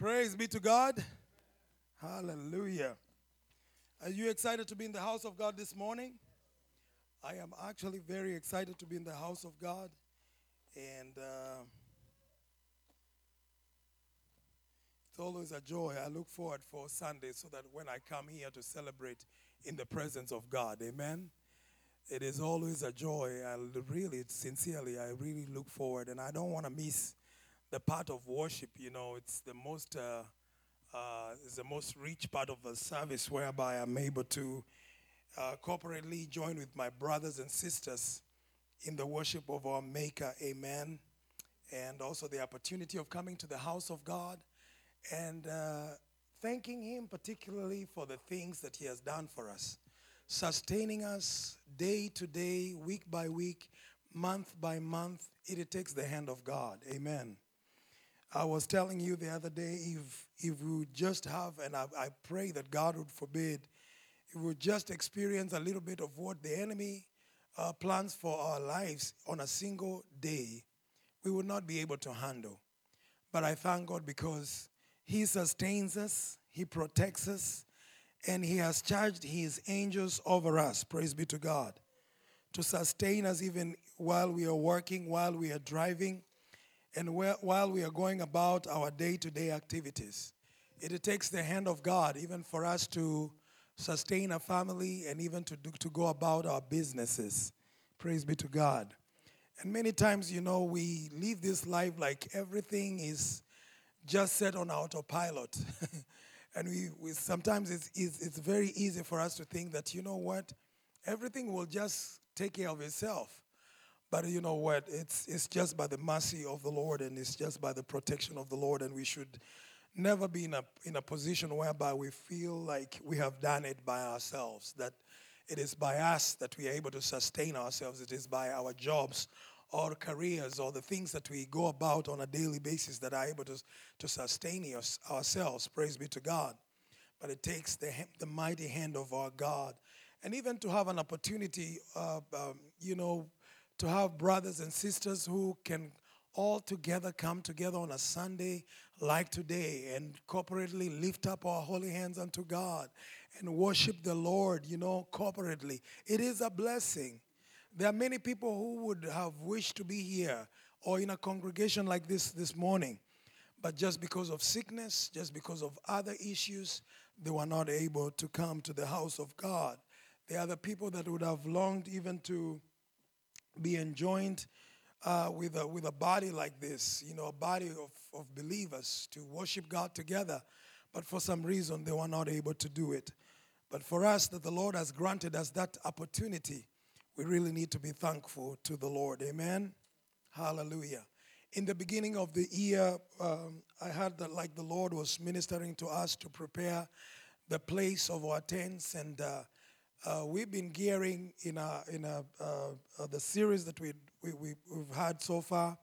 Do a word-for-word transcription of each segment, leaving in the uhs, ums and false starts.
Praise be to God. Hallelujah. Are you excited to be in the house of God this morning? I am actually very excited to be in the house of God. And uh, it's always a joy. I look forward for Sunday so that when I come here to celebrate in the presence of God. Amen. It is always a joy. I really, sincerely, I really look forward. And I don't want to miss the part of worship. You know, it's the most... Uh, Uh, is the most rich part of the service whereby I'm able to uh, corporately join with my brothers and sisters in the worship of our Maker. Amen. And also the opportunity of coming to the house of God and uh, thanking Him particularly for the things that He has done for us, sustaining us day to day, week by week, month by month. It takes the hand of God. Amen. I was telling you the other day, if if we would just have, and I, I pray that God would forbid, if we would just experience a little bit of what the enemy uh, plans for our lives on a single day, we would not be able to handle. But I thank God because He sustains us, He protects us, and He has charged His angels over us, praise be to God, to sustain us even while we are working, while we are driving, and while we are going about our day-to-day activities. It takes the hand of God even for us to sustain a family and even to do, to go about our businesses. Praise be to God. And many times, you know, we live this life like everything is just set on autopilot. And we, we sometimes it's, it's, it's very easy for us to think that, you know what, everything will just take care of itself. But you know what? It's it's just by the mercy of the Lord, and it's just by the protection of the Lord, and we should never be in a in a position whereby we feel like we have done it by ourselves, that it is by us that we are able to sustain ourselves. It is by our jobs or careers or the things that we go about on a daily basis that are able to, to sustain us, ourselves. Praise be to God. But it takes the, the mighty hand of our God. And even to have an opportunity, uh, um, you know, to have brothers and sisters who can all together come together on a Sunday like today and corporately lift up our holy hands unto God and worship the Lord, you know, corporately. It is a blessing. There are many people who would have wished to be here or in a congregation like this this morning, but just because of sickness, just because of other issues, they were not able to come to the house of God. There are the people that would have longed even to be enjoined uh, with, a, with a body like this, you know, a body of, of believers to worship God together. But for some reason, they were not able to do it. But for us, that the Lord has granted us that opportunity, we really need to be thankful to the Lord. Amen? Hallelujah. In the beginning of the year, um, I heard that like the Lord was ministering to us to prepare the place of our tents, and uh, Uh, we've been gearing in a, in a, uh, uh, the series that we, we, we, we've had so far.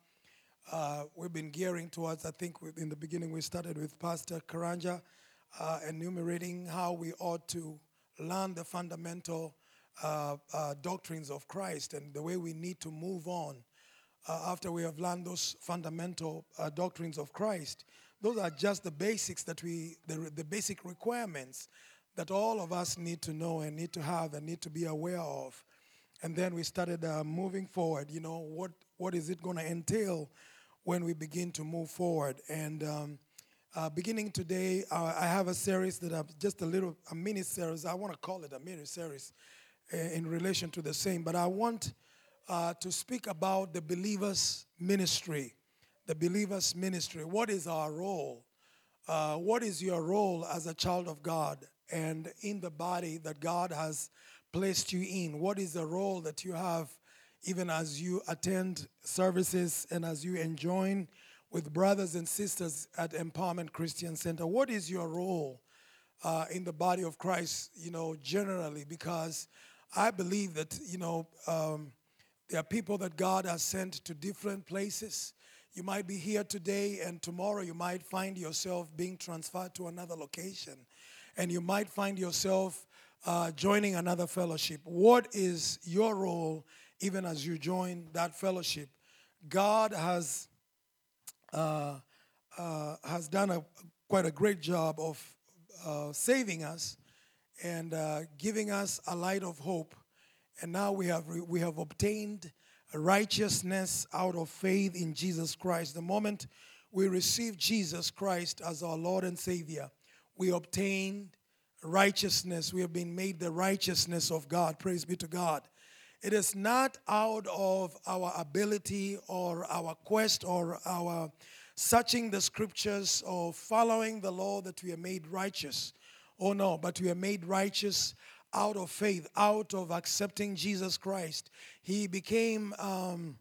Uh, we've been gearing towards, I think in the beginning we started with Pastor Karanja uh, enumerating how we ought to learn the fundamental uh, uh, doctrines of Christ and the way we need to move on uh, after we have learned those fundamental uh, doctrines of Christ. Those are just the basics that we, the, the basic requirements that all of us need to know and need to have and need to be aware of. And then we started uh, moving forward. You know, what what is it going to entail when we begin to move forward? And um, uh, beginning today, uh, I have a series that I've just a little, a mini series. I want to call it a mini series uh, in relation to the same. But I want uh, to speak about the believer's ministry. The believer's ministry. What is our role? Uh, what is your role as a child of God and in the body that God has placed you in? What is the role that you have even as you attend services and as you join with brothers and sisters at Empowerment Christian Center? What is your role uh, in the body of Christ, you know, generally? Because I believe that, you know, um, there are people that God has sent to different places. You might be here today, and tomorrow you might find yourself being transferred to another location. And you might find yourself uh, joining another fellowship. What is your role even as you join that fellowship? God has uh, uh, has done a, quite a great job of uh, saving us and uh, giving us a light of hope. And now we have we have obtained righteousness out of faith in Jesus Christ. The moment we receive Jesus Christ as our Lord and Savior, we obtained righteousness. We have been made the righteousness of God. Praise be to God. It is not out of our ability or our quest or our searching the scriptures or following the law that we are made righteous. Oh no, but we are made righteous out of faith, out of accepting Jesus Christ. He became um,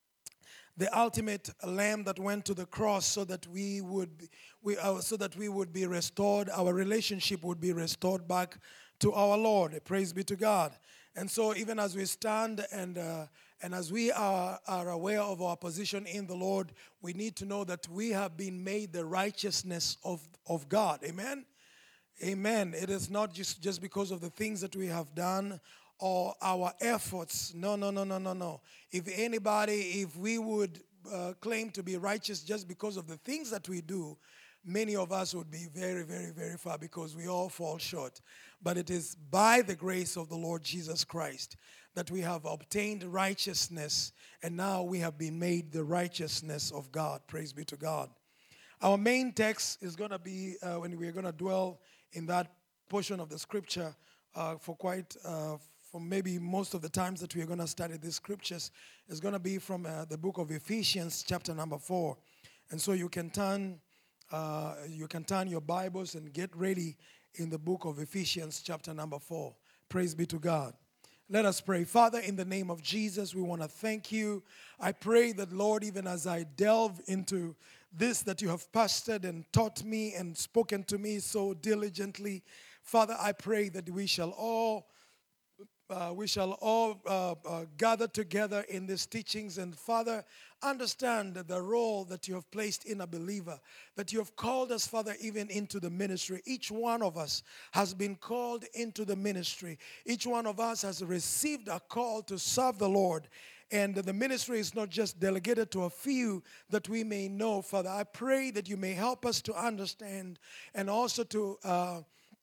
the ultimate lamb that went to the cross so that we would be, we uh, so that we would be restored. Our relationship would be restored back to our Lord. Praise be to God. And so even as we stand and uh, and as we are, are aware of our position in the Lord, we need to know that we have been made the righteousness of, of God. Amen? Amen. It is not just, just because of the things that we have done or our efforts. No, no, no, no, no, no. If anybody, if we would uh, claim to be righteous just because of the things that we do, many of us would be very, very, very far because we all fall short. But it is by the grace of the Lord Jesus Christ that we have obtained righteousness, and now we have been made the righteousness of God. Praise be to God. Our main text is going to be, uh, when we're going to dwell in that portion of the scripture uh, for quite, uh, for maybe most of the times that we're going to study these scriptures, is going to be from uh, the book of Ephesians, chapter number four. And so you can turn, uh, you can turn your Bibles and get ready in the book of Ephesians, chapter number four. Praise be to God. Let us pray. Father, in the name of Jesus, we want to thank you. I pray that, Lord, even as I delve into this that you have pastored and taught me and spoken to me so diligently, Father, I pray that we shall all Uh, we shall all uh, uh, gather together in these teachings and, Father, understand the role that you have placed in a believer, that you have called us, Father, even into the ministry. Each one of us has been called into the ministry. Each one of us has received a call to serve the Lord. And the ministry is not just delegated to a few that we may know, Father. I pray that you may help us to understand and also to uh,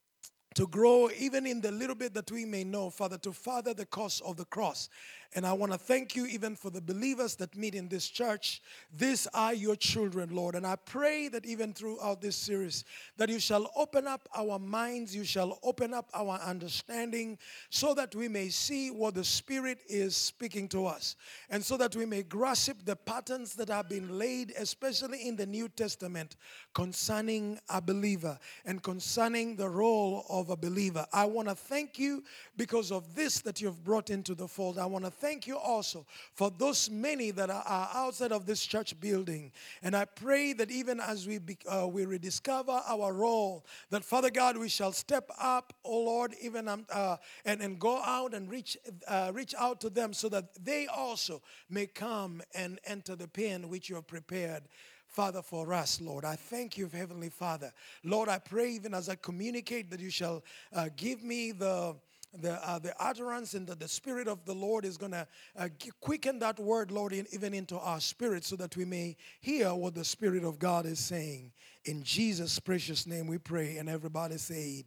to grow even in the little bit that we may know, Father, to further the cause of the cross. And I want to thank you even for the believers that meet in this church. These are your children, Lord. And I pray that even throughout this series, that you shall open up our minds, you shall open up our understanding, so that we may see what the Spirit is speaking to us. And so that we may grasp the patterns that have been laid, especially in the New Testament, concerning a believer and concerning the role of a believer. I want to thank you because of this that you've brought into the fold. I want to thank you also for those many that are, are outside of this church building. And I pray that even as we be, uh, we rediscover our role, that, Father God, we shall step up, oh Lord, even um, uh, and, and go out and reach, uh, reach out to them so that they also may come and enter the pen which you have prepared, Father, for us, Lord. I thank you, Heavenly Father. Lord, I pray even as I communicate that you shall uh, give me the the uh, the utterance, and that the Spirit of the Lord is going to uh, quicken that word, Lord, in, even into our spirit, so that we may hear what the Spirit of God is saying. In Jesus' precious name we pray, and everybody said,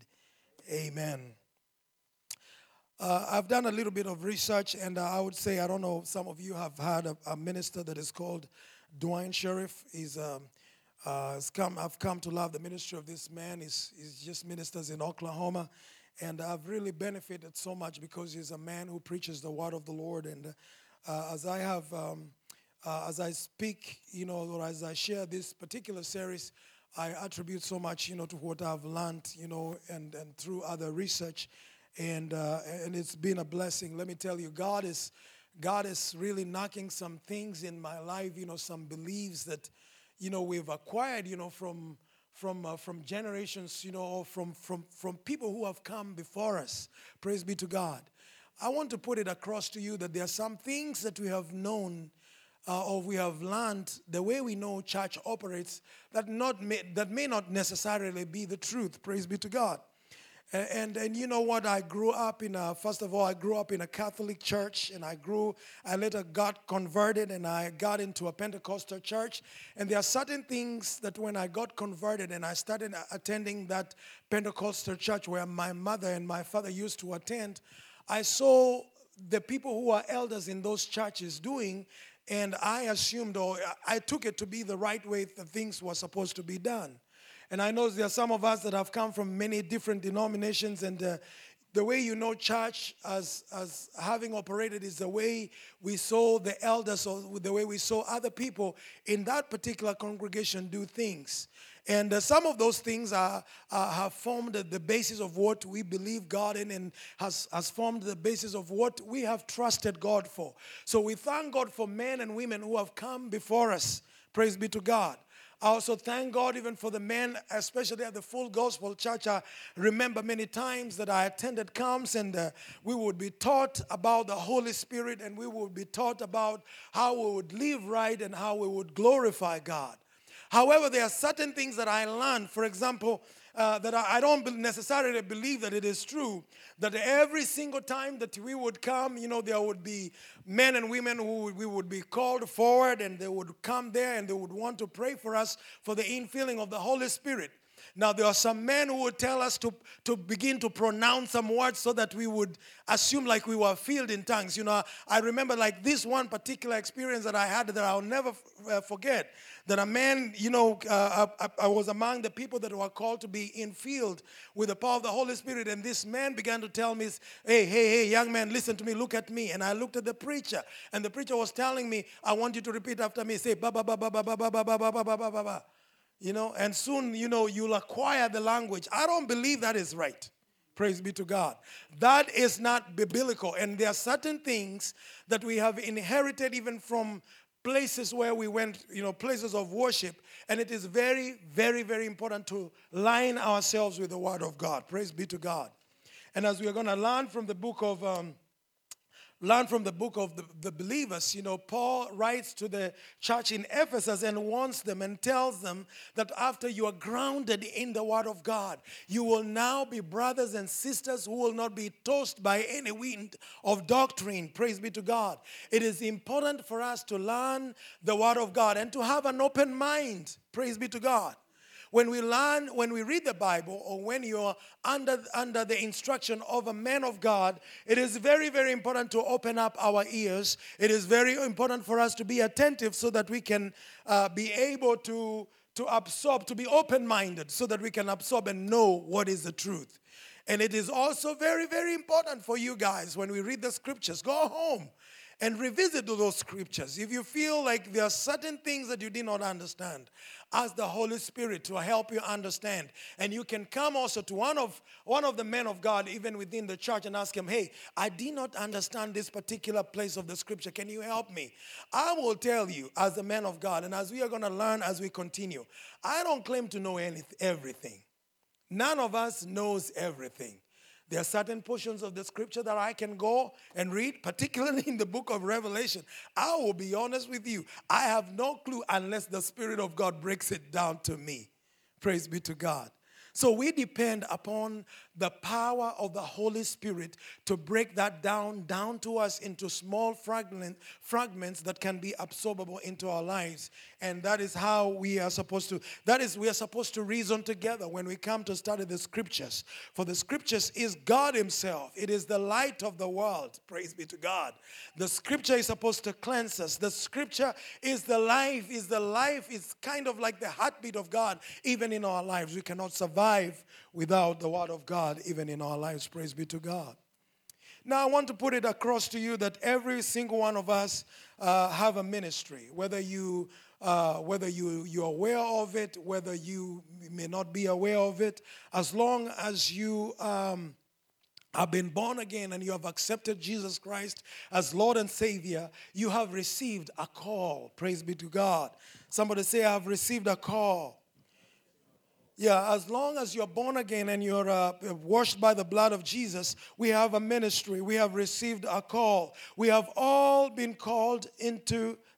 amen. Uh, I've done a little bit of research, and uh, I would say, I don't know, some of you have had a, a minister that is called Dwayne Sheriff. He's um, uh, has come. I've come to love the ministry of this man. He's, he's just ministers in Oklahoma, and I've really benefited so much because he's a man who preaches the word of the Lord. And uh, as I have, um, uh, as I speak, you know, or as I share this particular series, I attribute so much, you know, to what I've learned, you know, and and through other research, and uh, and it's been a blessing. Let me tell you, God is. God is really knocking some things in my life, you know, some beliefs that, you know, we've acquired, you know, from from uh, from generations, you know, or from from from people who have come before us. Praise be to God. I want to put it across to you that there are some things that we have known uh, or we have learned the way we know church operates that not may, that may not necessarily be the truth. Praise be to God. And, and and you know what? I grew up in a, first of all, I grew up in a Catholic church, and I grew, I later got converted, and I got into a Pentecostal church. And there are certain things that when I got converted and I started attending that Pentecostal church where my mother and my father used to attend, I saw the people who are elders in those churches doing, and I assumed, or I took it to be the right way that things were supposed to be done. And I know there are some of us that have come from many different denominations, and uh, the way you know church as, as having operated is the way we saw the elders or the way we saw other people in that particular congregation do things. And uh, some of those things are, uh, have formed the basis of what we believe God in, and has, has formed the basis of what we have trusted God for. So we thank God for men and women who have come before us. Praise be to God. I also thank God even for the men, especially at the Full Gospel Church. I remember many times that I attended camps, and uh, we would be taught about the Holy Spirit, and we would be taught about how we would live right and how we would glorify God. However, there are certain things that I learned, for example, uh, that I, I don't necessarily believe that it is true, that every single time that we would come, you know, there would be men and women who would, we would be called forward, and they would come there and they would want to pray for us for the infilling of the Holy Spirit. Now, there are some men who would tell us to, to begin to pronounce some words so that we would assume like we were filled in tongues. You know, I remember like this one particular experience that I had that I'll never uh, forget. That a man, you know, uh, I, I was among the people that were called to be infilled with the power of the Holy Spirit. And this man began to tell me, hey, hey, hey, young man, listen to me, look at me. And I looked at the preacher. And the preacher was telling me, I want you to repeat after me. Say, ba, ba, ba, ba, ba, ba, ba, ba, ba, ba, ba, ba, ba, ba. You know, and soon, you know, you'll acquire the language. I don't believe that is right. Praise be to God. That is not biblical. And there are certain things that we have inherited even from places where we went, you know, places of worship. And it is very, very, very important to line ourselves with the Word of God. Praise be to God. And as we are going to learn from the book of... Um, Learn from the book of the, the believers. You know, Paul writes to the church in Ephesus and warns them and tells them that after you are grounded in the Word of God, you will now be brothers and sisters who will not be tossed by any wind of doctrine. Praise be to God. It is important for us to learn the Word of God and to have an open mind. Praise be to God. When we learn, when we read the Bible, or when you're under, under the instruction of a man of God, it is very, very important to open up our ears. It is very important for us to be attentive so that we can uh, be able to, to absorb, to be open-minded, so that we can absorb and know what is the truth. And it is also very, very important for you guys, when we read the scriptures, go home and revisit those scriptures. If you feel like there are certain things that you did not understand, ask the Holy Spirit to help you understand. And you can come also to one of one of the men of God, even within the church, and ask him, hey, I did not understand this particular place of the scripture. Can you help me? I will tell you, as a man of God, and as we are going to learn as we continue, I don't claim to know anything, everything. None of us knows everything. There are certain portions of the scripture that I can go and read, particularly in the book of Revelation. I will be honest with you. I have no clue unless the Spirit of God breaks it down to me. Praise be to God. So we depend upon the power of the Holy Spirit to break that down, down to us into small fragment, fragments that can be absorbable into our lives. And that is how we are supposed to, that is, we are supposed to reason together when we come to study the scriptures. For the scriptures is God himself. It is the light of the world. Praise be to God. The scripture is supposed to cleanse us. The scripture is the life, is the life, is kind of like the heartbeat of God, even in our lives. We cannot survive without the Word of God, even in our lives. Praise be to God. Now, I want to put it across to you that every single one of us uh, have a ministry, whether you uh, whether you you're aware of it, whether you may not be aware of it. As long as you um, have been born again and you have accepted Jesus Christ as Lord and Savior, you have received a call. Praise be to God. Somebody say, I have received a call. Yeah, as long as you're born again and you're uh, washed by the blood of Jesus, we have a ministry. We have received a call. We have all been called into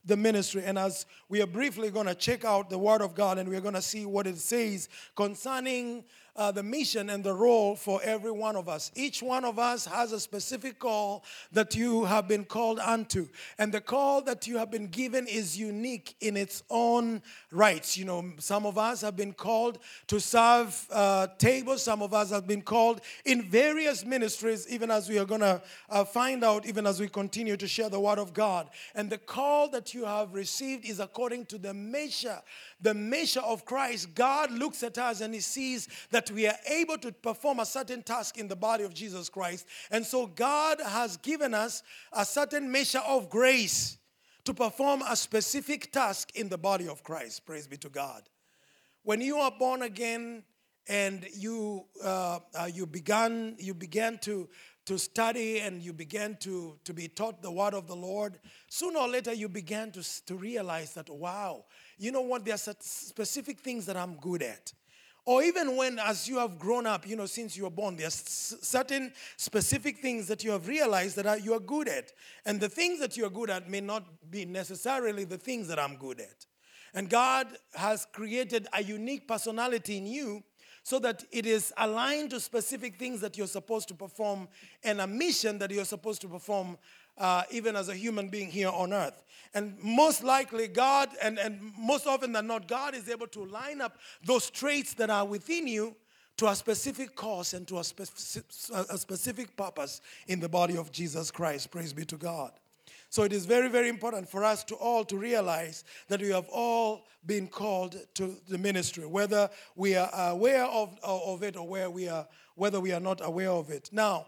the ministry. And as we are briefly going to check out the Word of God, and we're going to see what it says concerning uh, the mission and the role for every one of us. Each one of us has a specific call that you have been called unto. And the call that you have been given is unique in its own rights. You know, some of us have been called to serve uh, tables. Some of us have been called in various ministries, even as we are going to uh, find out, even as we continue to share the Word of God. And the call that you have received is according to the measure, the measure of Christ. God looks at us and He sees that we are able to perform a certain task in the body of Jesus Christ. And so God has given us a certain measure of grace to perform a specific task in the body of Christ. Praise be to God. When you are born again and you uh, uh, you began you began to to study and you began to, to be taught the word of the Lord, sooner or later you began to, to realize that, wow, you know what, there are specific things that I'm good at. Or even when, as you have grown up, you know, since you were born, there are certain specific things that you have realized that are, you are good at. And the things that you are good at may not be necessarily the things that I'm good at. And God has created a unique personality in you so that it is aligned to specific things that you're supposed to perform and a mission that you're supposed to perform uh, even as a human being here on earth. And most likely God, and, and most often than not, God is able to line up those traits that are within you to a specific cause and to a, specific, a specific purpose in the body of Jesus Christ. Praise be to God. So it is very, very important for us to all to realize that we have all been called to the ministry, whether we are aware of, of it or where we are, whether we are not aware of it. Now,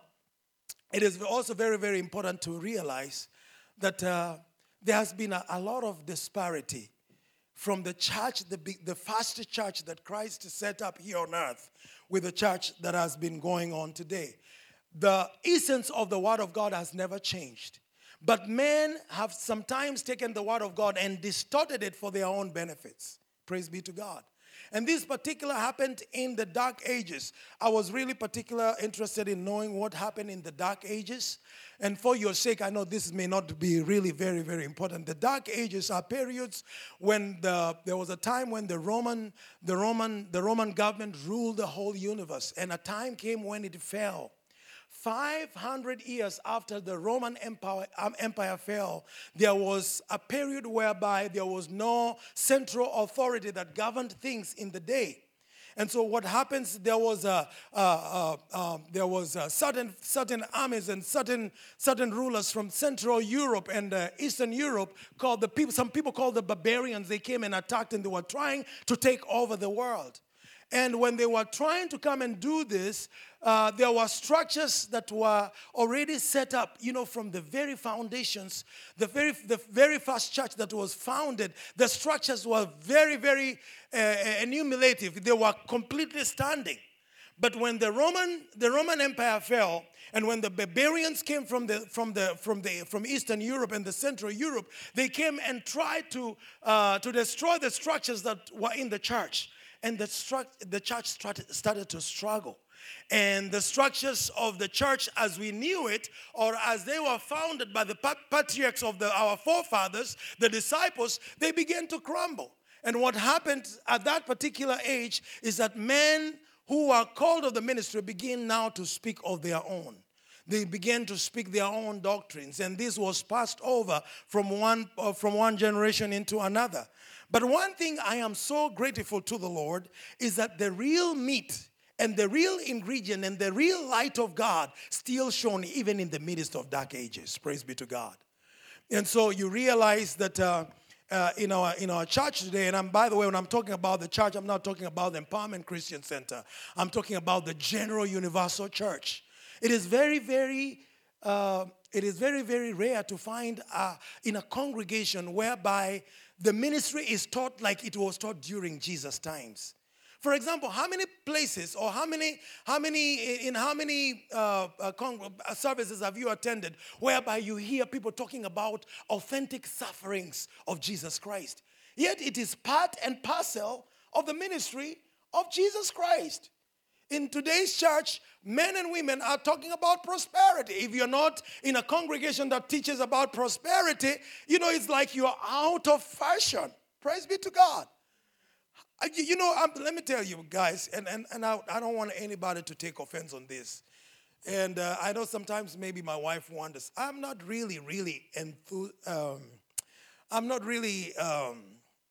it is also very, very important to realize that uh, there has been a, a lot of disparity from the church, the, the first church that Christ set up here on earth, with the church that has been going on today. The essence of the Word of God has never changed. But men have sometimes taken the Word of God and distorted it for their own benefits. Praise be to God. And this particular happened in the Dark Ages. I was really particular interested in knowing what happened in the Dark Ages. And for your sake, I know this may not be really very, very important. The Dark Ages are periods when the, there was a time when the Roman, the Roman, the Roman government ruled the whole universe. And a time came when it fell. five hundred years after the Roman Empire, um, Empire fell, there was a period whereby there was no central authority that governed things in the day. And so what happens, there was a, uh, uh, uh, there was a certain, certain armies and certain, certain rulers from Central Europe and uh, Eastern Europe called the people, some people called the barbarians. They came and attacked and they were trying to take over the world. And when they were trying to come and do this, uh, there were structures that were already set up, you know, from the very foundations. The very, the very first church that was founded, the structures were very, very uh, enumerative. They were completely standing. But when the Roman, the Roman Empire fell, and when the barbarians came from the from the from the from Eastern Europe and the Central Europe, they came and tried to uh, to destroy the structures that were in the church. And the, stru- the church started, started to struggle. And the structures of the church as we knew it, or as they were founded by the patriarchs of the, our forefathers, the disciples, they began to crumble. And what happened at that particular age is that men who are called of the ministry begin now to speak of their own. They began to speak their own doctrines. And this was passed over from one, uh, from one generation into another. But one thing I am so grateful to the Lord is that the real meat and the real ingredient and the real light of God still shone even in the midst of dark ages. Praise be to God. And so you realize that uh, uh, in our in our church today, and I'm, by the way, when I'm talking about the church, I'm not talking about the Empowerment Christian Center. I'm talking about the general universal church. It is very, very uh, it is very, very rare to find uh, in a congregation whereby the ministry is taught like it was taught during Jesus' times. For example, how many places or how many, how many in how many uh, uh, con- uh, services have you attended whereby you hear people talking about authentic sufferings of Jesus Christ? Yet it is part and parcel of the ministry of Jesus Christ. in today's church, men and women are talking about prosperity. If you're not in a congregation that teaches about prosperity, you know, it's like you're out of fashion. Praise be to God. You know, I'm, let me tell you guys, and, and, and I, I don't want anybody to take offense on this. And uh, I know sometimes maybe my wife wonders. I'm not really, really enthused. Um, I'm not really um,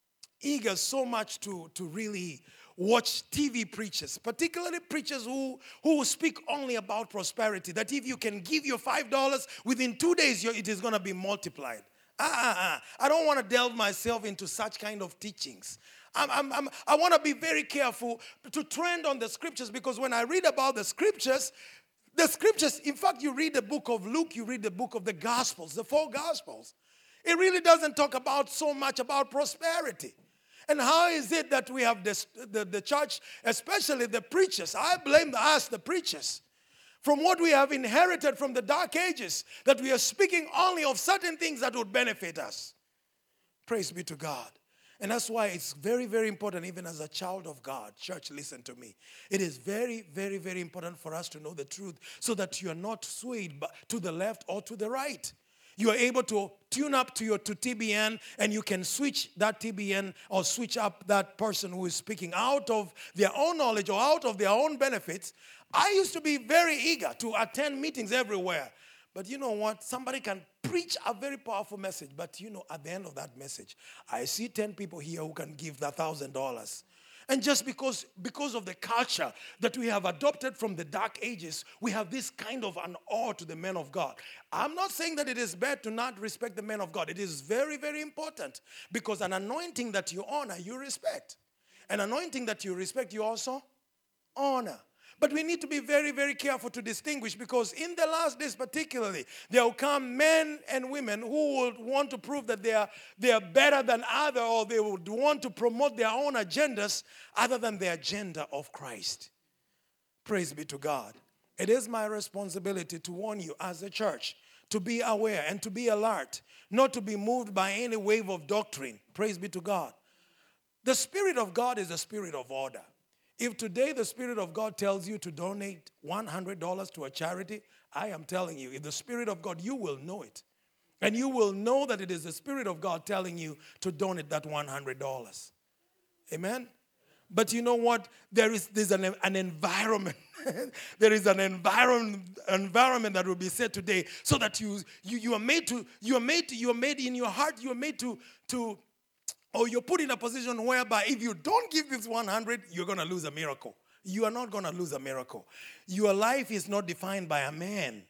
eager so much to, to really watch T V preachers, particularly preachers who, who speak only about prosperity, that if you can give your five dollars, within two days it is going to be multiplied. Ah, ah, ah. I don't want to delve myself into such kind of teachings. I'm, I'm, I'm, I want to be very careful to trend on the scriptures, because when I read about the scriptures, the scriptures, in fact, you read the book of Luke, you read the book of the Gospels, the four Gospels. It really doesn't talk about so much about prosperity. And how is it that we have this, the, the church, especially the preachers? I blame us, the preachers, from what we have inherited from the dark ages, that we are speaking only of certain things that would benefit us. Praise be to God. And that's why it's very, very important, even as a child of God. Church, listen to me. It is very, very, very important for us to know the truth, so that you are not swayed to the left or to the right. You are able to tune up to your to T B N, and you can switch that T B N or switch up that person who is speaking out of their own knowledge or out of their own benefits. I used to be very eager to attend meetings everywhere. But you know what? Somebody can preach a very powerful message, but you know, at the end of that message, I see ten people here who can give the one thousand dollars. And just because, because of the culture that we have adopted from the dark ages, we have this kind of an awe to the men of God. I'm not saying that it is bad to not respect the men of God. It is very, very important, because an anointing that you honor, you respect. An anointing that you respect, you also honor. But we need to be very, very careful to distinguish, because in the last days particularly, there will come men and women who would want to prove that they are, they are better than others, or they would want to promote their own agendas other than the agenda of Christ. Praise be to God. It is my responsibility to warn you as a church to be aware and to be alert, not to be moved by any wave of doctrine. Praise be to God. The Spirit of God is a spirit of order. If today the Spirit of God tells you to donate one hundred dollars to a charity, I am telling you, if the Spirit of God, you will know it. And you will know that it is the Spirit of God telling you to donate that one hundred dollars. Amen? But you know what? There is there's an, an environment. There is an environment environment that will be set today, so that you you, you are made to, you are made to, you are made in your heart, you are made to to or you're put in a position whereby if you don't give this one hundred, you're going to lose a miracle. You are not going to lose a miracle. Your life is not defined by a man.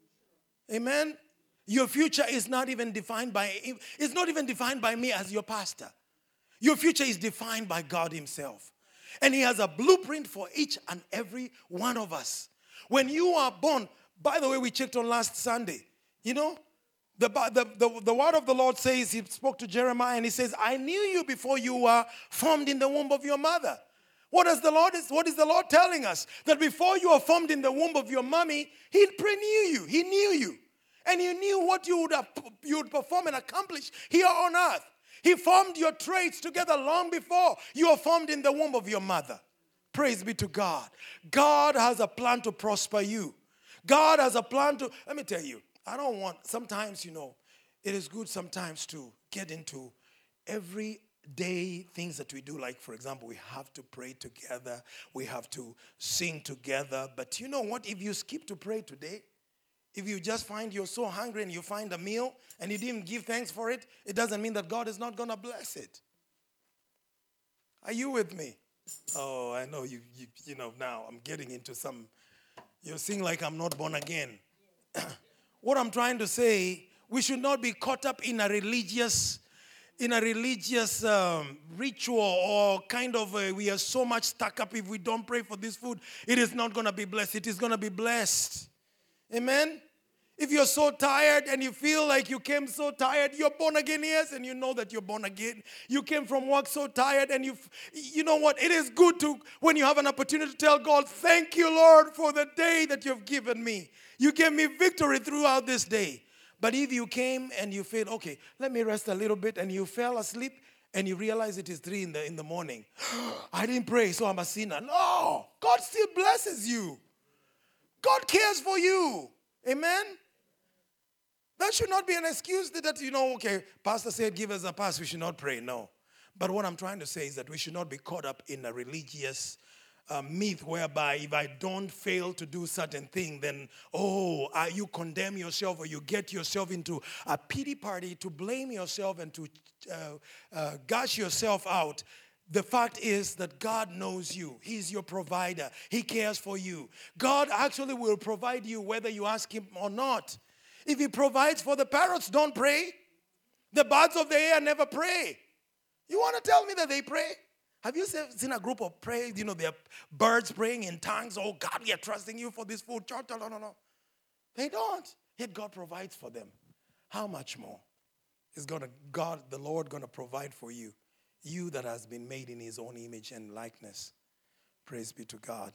Amen? Your future is not even defined by, it's not even defined by me as your pastor. Your future is defined by God himself. And he has a blueprint for each and every one of us. When you are born, by the way, we checked on last Sunday, you know, The, the, the, the word of the Lord says, he spoke to Jeremiah and he says, I knew you before you were formed in the womb of your mother. What is the Lord, what is the Lord telling us? That before you were formed in the womb of your mommy, he pre-knew you. He knew you. And he knew what you would, have, you would perform and accomplish here on earth. He formed your traits together long before you were formed in the womb of your mother. Praise be to God. God has a plan to prosper you. God has a plan to, let me tell you, I don't want, sometimes, you know, it is good sometimes to get into everyday things that we do. Like, for example, we have to pray together. We have to sing together. But you know what? If you skip to pray today, if you just find you're so hungry and you find a meal and you didn't give thanks for it, it doesn't mean that God is not going to bless it. Are you with me? Oh, I know you, you, you know, now I'm getting into some, you're seeing like I'm not born again. What I'm trying to say, we should not be caught up in a religious, in a religious um, ritual, or kind of a, we are so much stuck up. If we don't pray for this food, it is not going to be blessed. It is going to be blessed. Amen? If you're so tired and you feel like you came so tired, you're born again, yes, and you know that you're born again. You came from work so tired, and you, you know what? It is good to, when you have an opportunity to tell God, thank you, Lord, for the day that you've given me. You gave me victory throughout this day. But if you came and you felt, okay, let me rest a little bit, and you fell asleep, and you realize it is three in the, in the morning. I didn't pray, so I'm a sinner. No, God still blesses you. God cares for you. Amen? That should not be an excuse that, that, you know, okay, pastor said give us a pass, we should not pray. No. But what I'm trying to say is that we should not be caught up in a religious uh, myth whereby if I don't fail to do certain thing, then, oh, uh, you condemn yourself or you get yourself into a pity party to blame yourself and to uh, uh, gush yourself out. The fact is that God knows you. He's your provider. He cares for you. God actually will provide you whether you ask him or not. If he provides for the parrots, don't pray. The birds of the air never pray. You want to tell me that they pray? Have you seen a group of prayer? You know, they're birds praying in tongues. Oh, God, we are trusting you for this food. No, no, no. They don't. Yet God provides for them. How much more is gonna, God, the Lord, going to provide for you? You that has been made in his own image and likeness. Praise be to God.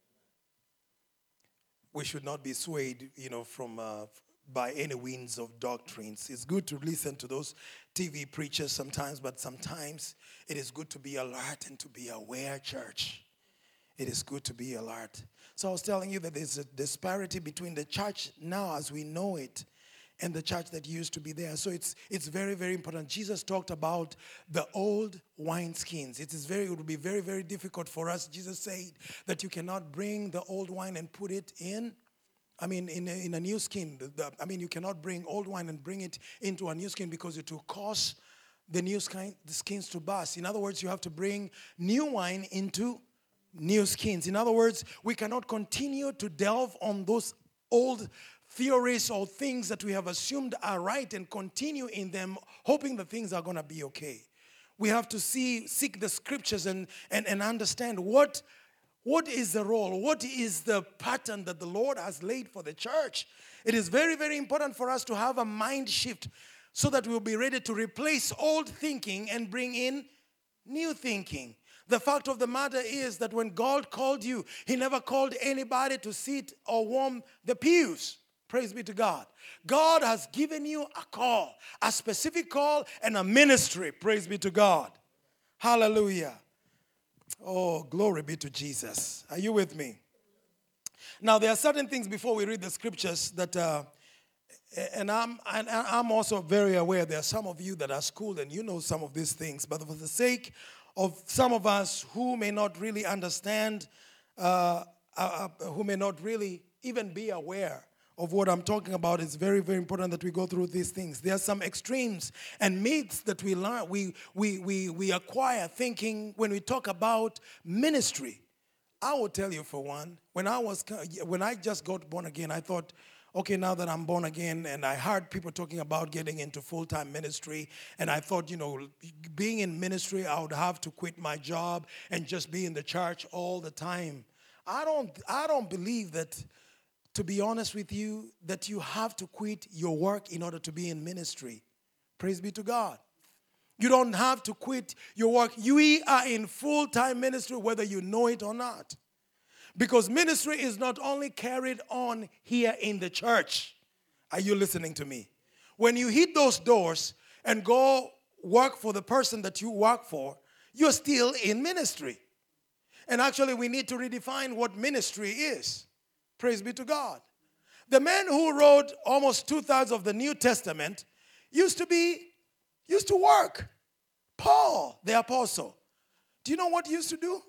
We should not be swayed, you know, from uh, by any winds of doctrines. It's good to listen to those T V preachers sometimes, but sometimes it is good to be alert and to be aware, church. It is good to be alert. So I was telling you that there's a disparity between the church now as we know it and the church that used to be there. So it's it's very, very important. Jesus talked about the old wineskins. It is very, it would be very, very difficult for us. Jesus said that you cannot bring the old wine and put it in I mean, in a, in a new skin. The, the, I mean, you cannot bring old wine and bring it into a new skin because it will cause the new skin, the skins to burst. In other words, you have to bring new wine into new skins. In other words, we cannot continue to delve on those old theories or things that we have assumed are right and continue in them, hoping that things are going to be okay. We have to see, seek the scriptures and, and, and understand what What is the role? What is the pattern that the Lord has laid for the church? It is very, very important for us to have a mind shift so that we'll be ready to replace old thinking and bring in new thinking. The fact of the matter is that when God called you, he never called anybody to sit or warm the pews. Praise be to God. God has given you a call, a specific call and a ministry. Praise be to God. Hallelujah. Oh, glory be to Jesus. Are you with me? Now, there are certain things before we read the scriptures that, uh, and I'm, and I'm also very aware there are some of you that are schooled and you know some of these things, but for the sake of some of us who may not really understand, uh, uh, who may not really even be aware of what I'm talking about, it's very, very important that we go through these things. There are some extremes and myths that we learn, we we we we acquire thinking when we talk about ministry. I will tell you for one, when I was when I just got born again, I thought, okay, now that I'm born again, and I heard people talking about getting into full-time ministry, and I thought, you know, being in ministry, I would have to quit my job and just be in the church all the time. I don't I don't believe that. To be honest with you, that you have to quit your work in order to be in ministry. Praise be to God. You don't have to quit your work. You are in full-time ministry whether you know it or not. Because ministry is not only carried on here in the church. Are you listening to me? When you hit those doors and go work for the person that you work for, you're still in ministry. And actually, we need to redefine what ministry is. Praise be to God. The man who wrote almost two-thirds of the New Testament used to be, used to work. Paul, the apostle. Do you know what he used to do?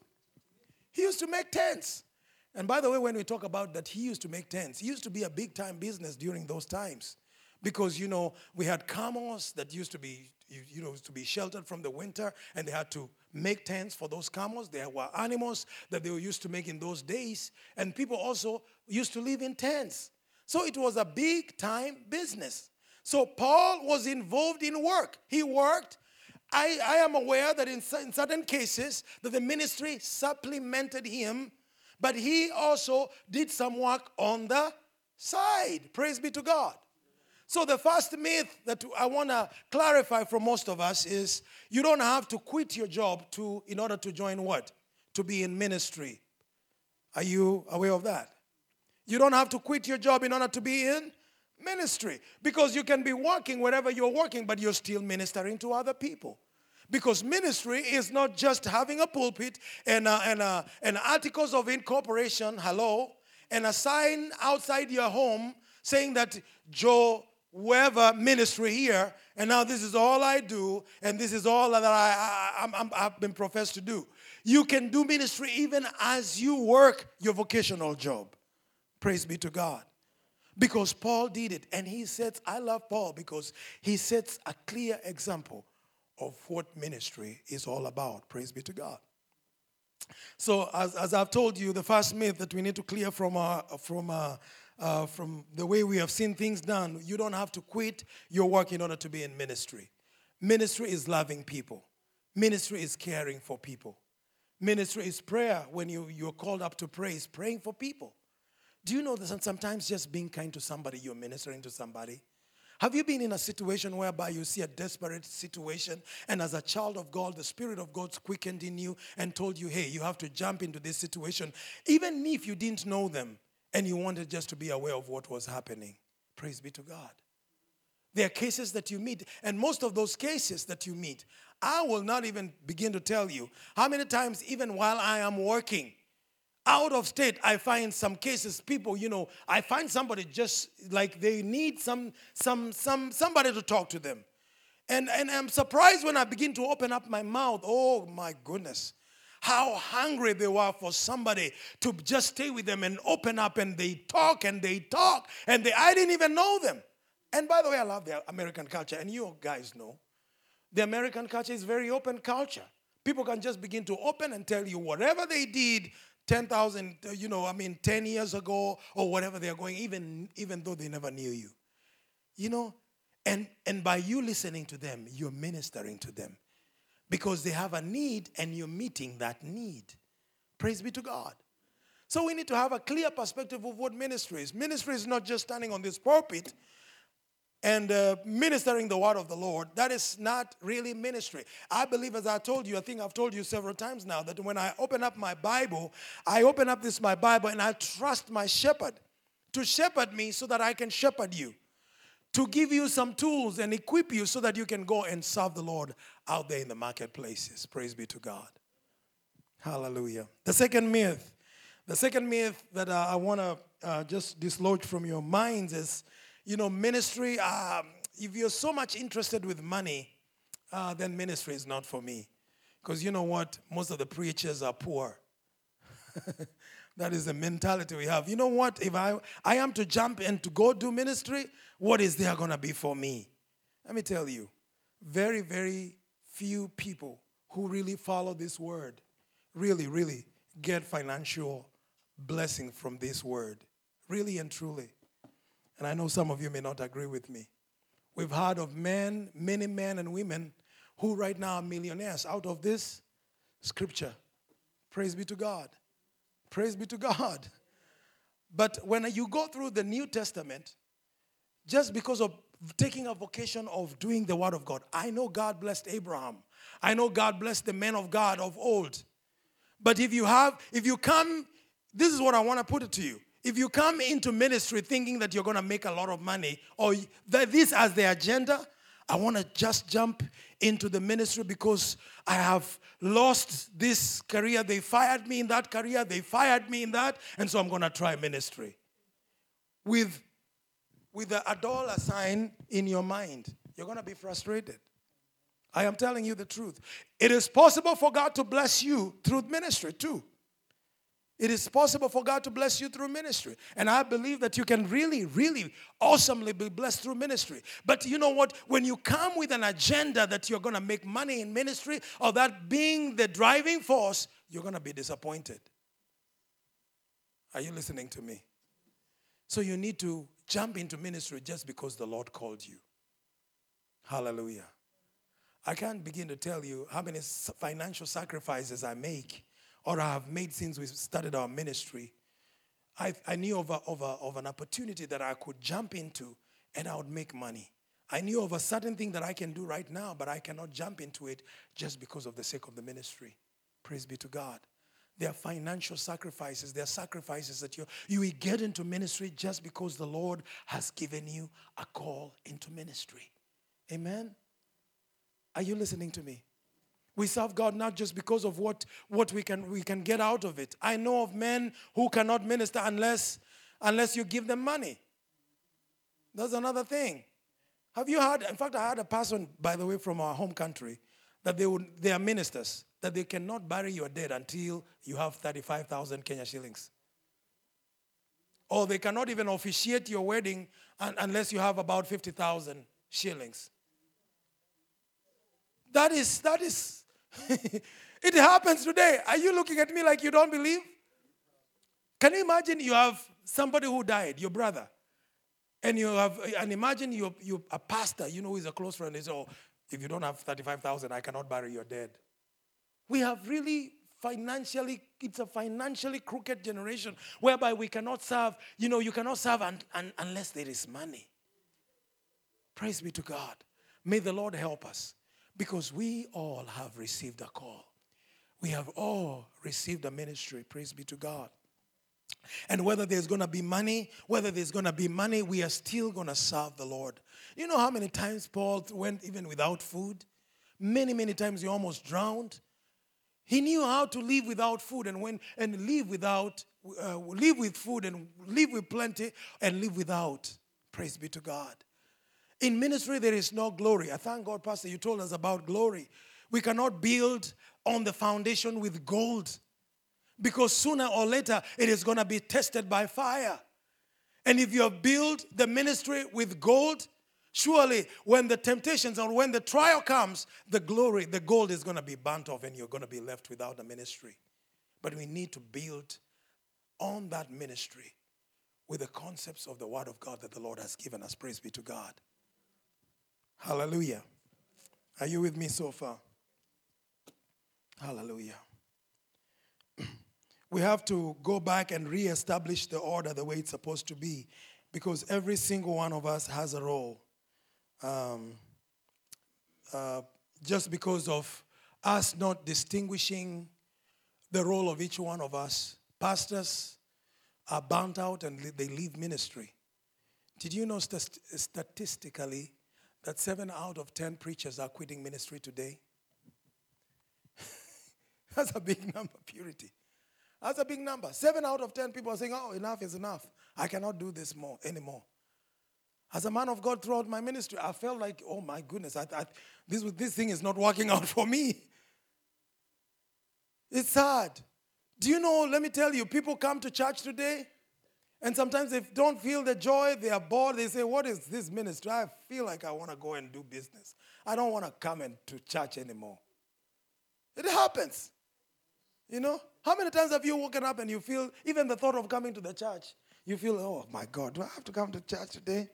He used to make tents. And by the way, when we talk about that, he used to make tents. He used to be a big-time business during those times. Because, you know, we had camels that used to be, you know, to be sheltered from the winter, and they had to make tents for those camels. There were animals that they were used to make in those days, and people also used to live in tents. So it was a big-time business. So Paul was involved in work. He worked. I, I am aware that in, in certain cases that the ministry supplemented him, but he also did some work on the side. Praise be to God. So the first myth that I want to clarify for most of us is you don't have to quit your job to in order to join what? To be in ministry. Are you aware of that? You don't have to quit your job in order to be in ministry. Because you can be working wherever you're working, but you're still ministering to other people. Because ministry is not just having a pulpit and, uh, and, uh, and articles of incorporation, hello, and a sign outside your home saying that Joe, whoever ministry here, and now this is all I do, and this is all that I, I, I'm, I'm, I've been professed to do. You can do ministry even as you work your vocational job. Praise be to God. Because Paul did it, and he sets, I love Paul because he sets a clear example of what ministry is all about. Praise be to God. So as, as I've told you, the first myth that we need to clear from our, from our, uh, from the way we have seen things done, you don't have to quit your work in order to be in ministry. Ministry is loving people. Ministry is caring for people. Ministry is prayer. When you, you're called up to pray, is praying for people. Do you know that sometimes just being kind to somebody, you're ministering to somebody? Have you been in a situation whereby you see a desperate situation, and as a child of God, the Spirit of God's quickened in you and told you, hey, you have to jump into this situation, even if you didn't know them and you wanted just to be aware of what was happening? Praise be to God. There are cases that you meet, and most of those cases that you meet, I will not even begin to tell you how many times, even while I am working out of state, I find some cases, people, you know, I find somebody just like they need some, some, some, somebody to talk to them. And, and I'm surprised when I begin to open up my mouth. Oh, my goodness. How hungry they were for somebody to just stay with them and open up, and they talk and they talk. And they, I didn't even know them. And by the way, I love the American culture. And you guys know, the American culture is very open culture. People can just begin to open and tell you whatever they did ten thousand, you know, I mean, ten years ago or whatever they're going, even, even though they never knew you. You know, and, and by you listening to them, you're ministering to them because they have a need and you're meeting that need. Praise be to God. So we need to have a clear perspective of what ministry is. Ministry is not just standing on this pulpit and uh, ministering the word of the Lord. That is not really ministry. I believe, as I told you, I think I've told you several times now, that when I open up my Bible, I open up this my Bible and I trust my shepherd to shepherd me so that I can shepherd you, to give you some tools and equip you so that you can go and serve the Lord out there in the marketplaces. Praise be to God. Hallelujah. The second myth, the second myth that uh, I want to uh, just dislodge from your minds is, you know, ministry, um, if you're so much interested with money, uh, then ministry is not for me. Because you know what? Most of the preachers are poor. That is the mentality we have. You know what? If I, I am to jump and to go do ministry, what is there going to be for me? Let me tell you, very, very few people who really follow this word really, really get financial blessing from this word. Really and truly. And I know some of you may not agree with me. We've heard of men, many men and women who right now are millionaires out of this scripture. Praise be to God. Praise be to God. But when you go through the New Testament, just because of taking a vocation of doing the word of God, I know God blessed Abraham. I know God blessed the men of God of old. But if you have, if you come, this is what I want to put it to you. If you come into ministry thinking that you're going to make a lot of money, or that this as the agenda, I want to just jump into the ministry because I have lost this career. They fired me in that career. They fired me in that. And so I'm going to try ministry. With, with a dollar sign in your mind, you're going to be frustrated. I am telling you the truth. It is possible for God to bless you through ministry too. It is possible for God to bless you through ministry. And I believe that you can really, really awesomely be blessed through ministry. But you know what? When you come with an agenda that you're going to make money in ministry, or that being the driving force, you're going to be disappointed. Are you listening to me? So you need to jump into ministry just because the Lord called you. Hallelujah. I can't begin to tell you how many financial sacrifices I make or I have made since we started our ministry. I, I knew of, a, of, a, of an opportunity that I could jump into and I would make money. I knew of a certain thing that I can do right now, but I cannot jump into it just because of the sake of the ministry. Praise be to God. There are financial sacrifices. There are sacrifices that you, you will get into ministry just because the Lord has given you a call into ministry. Amen? Are you listening to me? We serve God not just because of what, what we can we can get out of it. I know of men who cannot minister unless unless you give them money. That's another thing. Have you heard? In fact, I had a person, by the way, from our home country, that they would they are ministers, that they cannot bury your dead until you have thirty-five thousand Kenya shillings. Or they cannot even officiate your wedding un- unless you have about fifty thousand shillings. That is, that is, it happens today. Are you looking at me like you don't believe? Can you imagine you have somebody who died, your brother, and you have, and imagine you're, you're a pastor, you know, who is a close friend. They say, oh, if you don't have thirty-five thousand, I cannot bury your dead. We have really financially, it's a financially crooked generation whereby we cannot serve, you know, you cannot serve un, un, unless there is money. Praise be to God. May the Lord help us, because we all have received a call. We have all received a ministry. Praise be to God. And whether there's going to be money, whether there's going to be money, we are still going to serve the Lord. You know how many times Paul went even without food? Many, many times he almost drowned. He knew how to live without food and when and live without, uh, live with food and live with plenty and live without. Praise be to God. In ministry, there is no glory. I thank God, Pastor, you told us about glory. We cannot build on the foundation with gold, because sooner or later, it is going to be tested by fire. And if you have built the ministry with gold, surely when the temptations or when the trial comes, the glory, the gold is going to be burnt off and you're going to be left without the ministry. But we need to build on that ministry with the concepts of the Word of God that the Lord has given us. Praise be to God. Hallelujah. Are you with me so far? Hallelujah. We have to go back and reestablish the order the way it's supposed to be, because every single one of us has a role. Um, uh, just because of us not distinguishing the role of each one of us, pastors are burnt out and they leave ministry. Did you know st- statistically that seven out of ten preachers are quitting ministry today? That's a big number, Purity. That's a big number. Seven out of ten people are saying, oh, enough is enough. I cannot do this more anymore. As a man of God throughout my ministry, I felt like, oh my goodness, I, I, this, this thing is not working out for me. It's sad. Do you know, let me tell you, people come to church today, and sometimes they don't feel the joy, they are bored, they say, what is this ministry? I feel like I want to go and do business. I don't want to come and to church anymore. It happens. You know, how many times have you woken up and you feel, even the thought of coming to the church, you feel, oh my God, do I have to come to church today?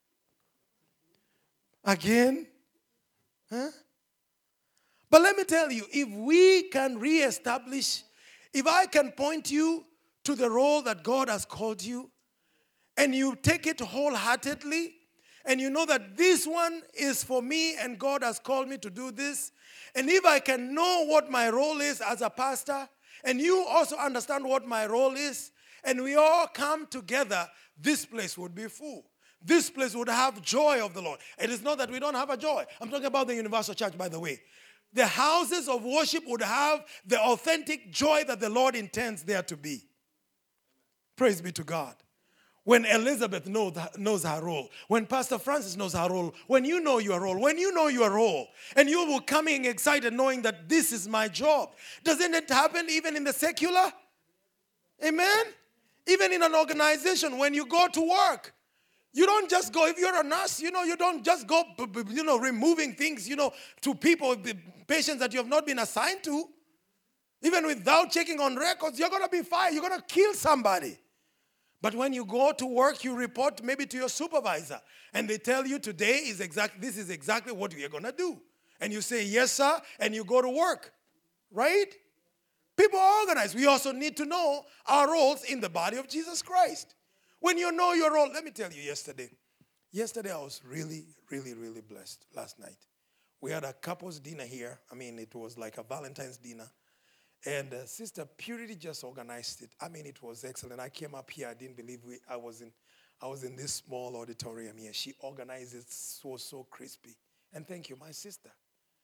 Again? Huh? But let me tell you, if we can reestablish, if I can point you to the role that God has called you, and you take it wholeheartedly, and you know that this one is for me and God has called me to do this, and if I can know what my role is as a pastor, and you also understand what my role is, and we all come together, this place would be full. This place would have joy of the Lord. It is not that we don't have a joy. I'm talking about the universal church, by the way. The houses of worship would have the authentic joy that the Lord intends there to be. Praise be to God. When Elizabeth knows, knows her role, when Pastor Francis knows her role, when you know your role, when you know your role, and you will come in excited knowing that this is my job. Doesn't it happen even in the secular? Amen? Even in an organization, when you go to work, you don't just go, if you're a nurse, you know, you don't just go, you know, removing things, you know, to people, the patients that you have not been assigned to. Even without checking on records, you're going to be fired. You're going to kill somebody. But when you go to work, you report maybe to your supervisor, and they tell you today is exactly this is exactly what we are going to do. And you say, yes, sir, and you go to work, right? People are organized. We also need to know our roles in the body of Jesus Christ. When you know your role, let me tell you yesterday. Yesterday I was really, really, really blessed last night. We had a couple's dinner here. I mean, it was like a Valentine's dinner. And uh, Sister Purity just organized it. I mean, it was excellent. I came up here. I didn't believe we, I was in I was in this small auditorium here. She organized it so, so crispy. And thank you, my sister.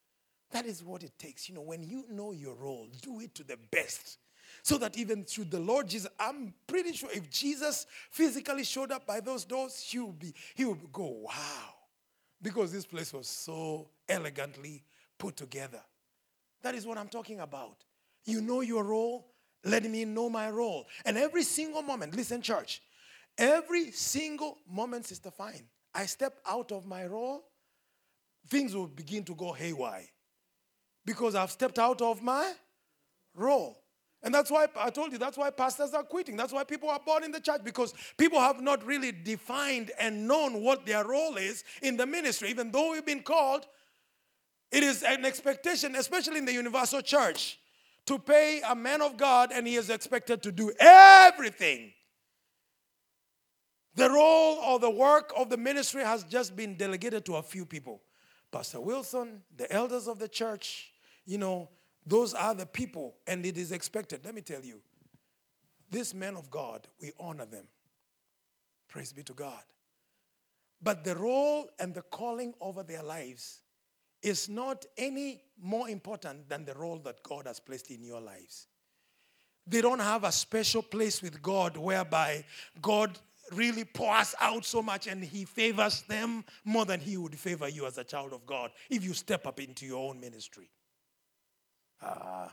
That is what it takes. You know, when you know your role, do it to the best. So that even through the Lord Jesus, I'm pretty sure if Jesus physically showed up by those doors, he would be, he would go, wow. Because this place was so elegantly put together. That is what I'm talking about. You know your role, let me know my role. And every single moment, listen, church, every single moment, Sister Fine, I step out of my role, things will begin to go haywire. Because I've stepped out of my role. And that's why I told you, that's why pastors are quitting. That's why people are born in the church, because people have not really defined and known what their role is in the ministry. Even though we've been called, it is an expectation, especially in the universal church, to pay a man of God, and he is expected to do everything. The role or the work of the ministry has just been delegated to a few people. Pastor Wilson, the elders of the church, you know, those are the people, and it is expected. Let me tell you, these men of God, we honor them. Praise be to God. But the role and the calling over their lives is not any more important than the role that God has placed in your lives. They don't have a special place with God whereby God really pours out so much and he favors them more than he would favor you as a child of God if you step up into your own ministry. Ah. Uh,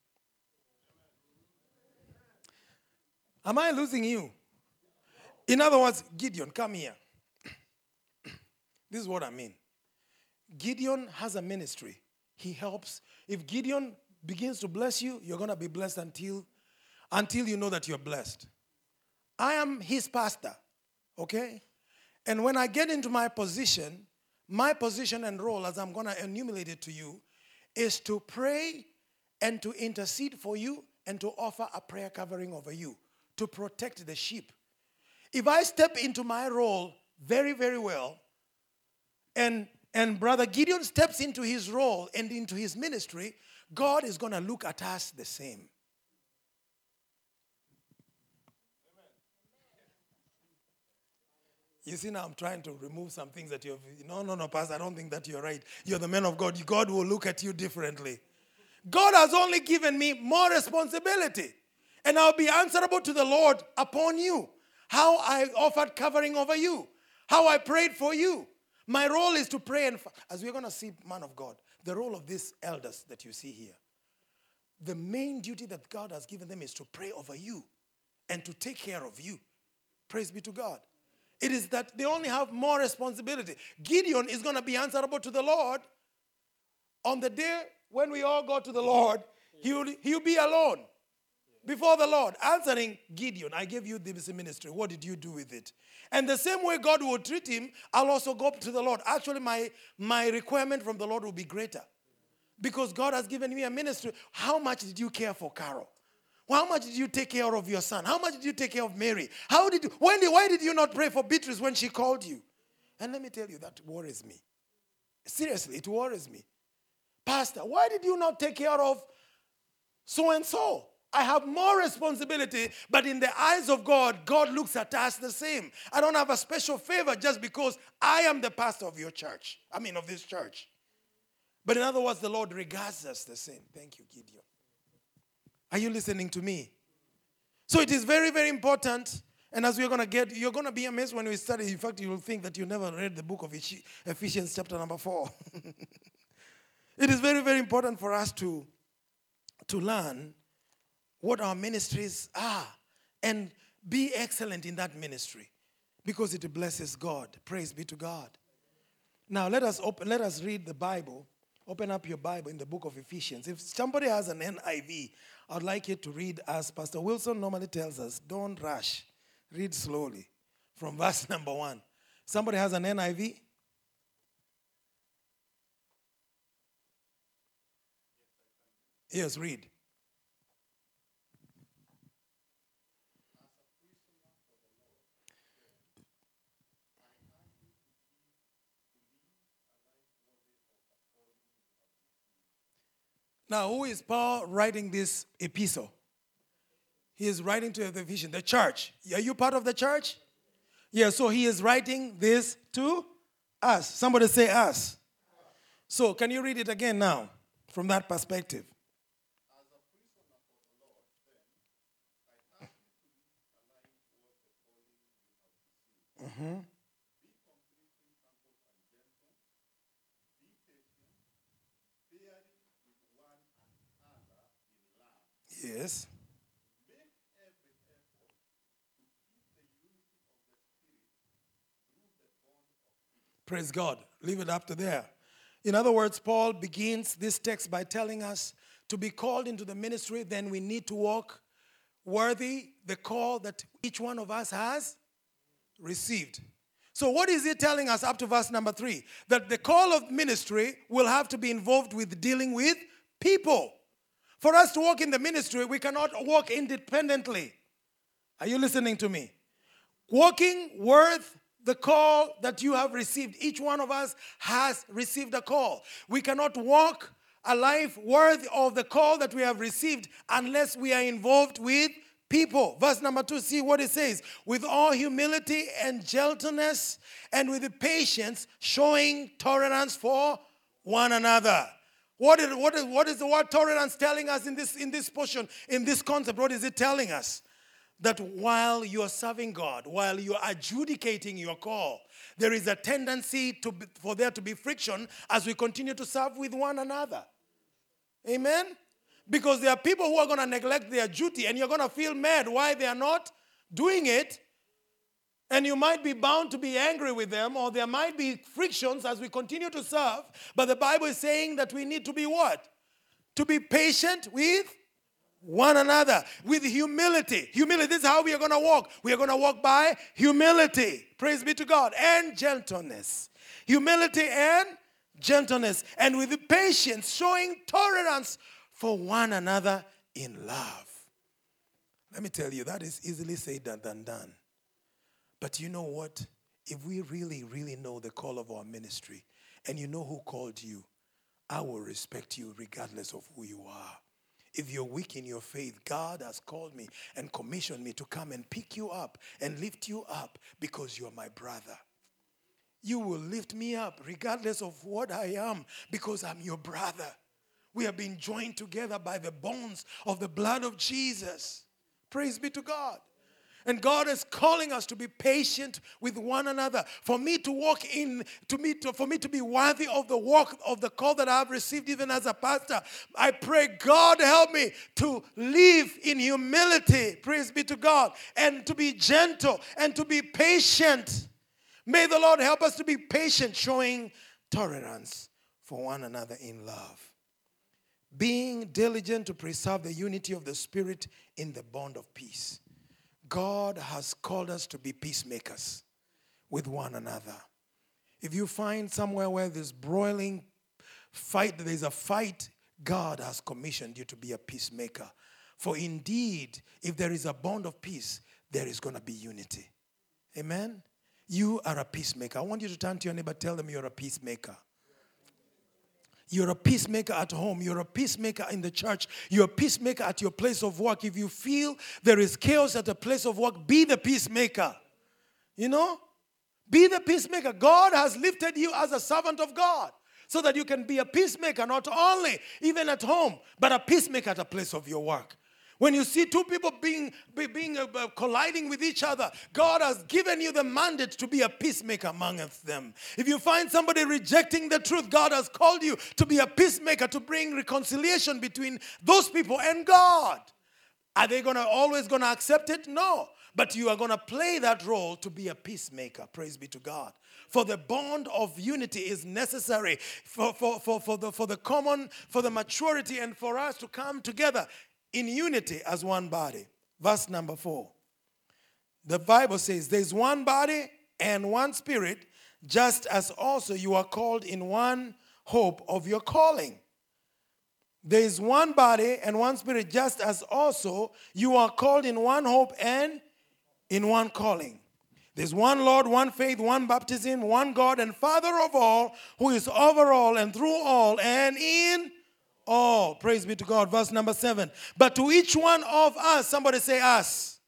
am I losing you? In other words, Gideon, come here. This is what I mean. Gideon has a ministry. He helps. If Gideon begins to bless you, you're going to be blessed until, until you know that you're blessed. I am his pastor, okay? And when I get into my position, my position and role, as I'm going to enumerate it to you, is to pray and to intercede for you and to offer a prayer covering over you, to protect the sheep. If I step into my role very, very well, and, and Brother Gideon steps into his role and into his ministry, God is going to look at us the same. You see, now I'm trying to remove some things that you've... No, no, no, Pastor, I don't think that you're right. You're the man of God. God will look at you differently. God has only given me more responsibility. And I'll be answerable to the Lord upon you. How I offered covering over you. How I prayed for you. My role is to pray and... As we're going to see, man of God, the role of these elders that you see here. The main duty that God has given them is to pray over you. And to take care of you. Praise be to God. It is that they only have more responsibility. Gideon is going to be answerable to the Lord. On the day when we all go to the Lord, he'll, he'll be alone before the Lord, answering Gideon, I gave you this ministry. What did you do with it? And the same way God will treat him, I'll also go to the Lord. Actually, my, my requirement from the Lord will be greater. Because God has given me a ministry. How much did you care for Carol? How much did you take care of your son? How much did you take care of Mary? How did you, when did, why did you not pray for Beatrice when she called you? And let me tell you, that worries me. Seriously, it worries me. Pastor, why did you not take care of so-and-so? I have more responsibility, but in the eyes of God, God looks at us the same. I don't have a special favor just because I am the pastor of your church. I mean, of this church. But in other words, the Lord regards us the same. Thank you, Gideon. Are you listening to me? So it is very, very important. And as we're going to get, you're going to be amazed when we study. In fact, you will think that you never read the book of Ephesians chapter number four. It is very, very important for us to, to learn what our ministries are and be excellent in that ministry because it blesses God. Praise be to God. Now, let us open, let us read the Bible. Open up your Bible in the book of Ephesians. If somebody has an N I V, I'd like you to read, as Pastor Wilson normally tells us, don't rush. Read slowly from verse number one. Somebody has an N I V? Yes, read. Now, who is Paul writing this epistle? He is writing to the Ephesians, the church. Are you part of the church? Yeah, so he is writing this to us. Somebody say us. So, can you read it again now? from that perspective. Mm-hmm. Yes. Praise God. Leave it up to there. In other words, Paul begins this text by telling us to be called into the ministry, then we need to walk worthy the call that each one of us has received. So what is he telling us up to verse number three? That the call of ministry will have to be involved with dealing with people. For us to walk in the ministry, we cannot walk independently. Are you listening to me? Walking worth the call that you have received. Each one of us has received a call. We cannot walk a life worthy of the call that we have received unless we are involved with people. Verse number two, see what it says. With all humility and gentleness and with the patience, showing tolerance for one another. What is, what is, what is the word tolerance telling us in this, in this portion, in this concept? What is it telling us? That while you are serving God, while you are adjudicating your call, there is a tendency to be, for there to be friction as we continue to serve with one another. Amen? Because there are people who are going to neglect their duty and you're going to feel mad why they are not doing it. And you might be bound to be angry with them, or there might be frictions as we continue to serve. But the Bible is saying that we need to be what? To be patient with one another, with humility. Humility, this is how we are going to walk. We are going to walk by humility. Praise be to God. And gentleness. Humility and gentleness. And with patience, showing tolerance for one another in love. Let me tell you, that is easily said than done. But you know what? If we really, really know the call of our ministry, and you know who called you, I will respect you regardless of who you are. If you're weak in your faith, God has called me and commissioned me to come and pick you up and lift you up because you're my brother. You will lift me up regardless of what I am because I'm your brother. We have been joined together by the bones of the blood of Jesus. Praise be to God. And God is calling us to be patient with one another. For me to walk in, to me to, for me to be worthy of the walk of the call that I have received even as a pastor, I pray, God help me to live in humility, praise be to God, and to be gentle and to be patient. May the Lord help us to be patient, showing tolerance for one another in love. Being diligent to preserve the unity of the Spirit in the bond of peace. God has called us to be peacemakers with one another. If you find somewhere where there's broiling fight, there's a fight, God has commissioned you to be a peacemaker. For indeed, if there is a bond of peace, there is going to be unity. Amen? You are a peacemaker. I want you to turn to your neighbor, tell them you're a peacemaker. You're a peacemaker at home. You're a peacemaker in the church. You're a peacemaker at your place of work. If you feel there is chaos at a place of work, be the peacemaker. You know? Be the peacemaker. God has lifted you as a servant of God so that you can be a peacemaker, not only even at home, but a peacemaker at a place of your work. When you see two people being, being uh, colliding with each other, God has given you the mandate to be a peacemaker amongst them. If you find somebody rejecting the truth, God has called you to be a peacemaker, to bring reconciliation between those people and God. Are they gonna always going to accept it? No. But you are going to play that role to be a peacemaker. Praise be to God. For the bond of unity is necessary for, for, for, for, the, for the common, for the maturity, and for us to come together in unity as one body. Verse number four. The Bible says, there's one body and one spirit, just as also you are called in one hope of your calling. There is one body and one spirit, just as also you are called in one hope and in one calling. There's one Lord, one faith, one baptism, one God and Father of all, who is over all and through all and in all. Praise be to God. Verse number seven. But to each one of us, somebody say us.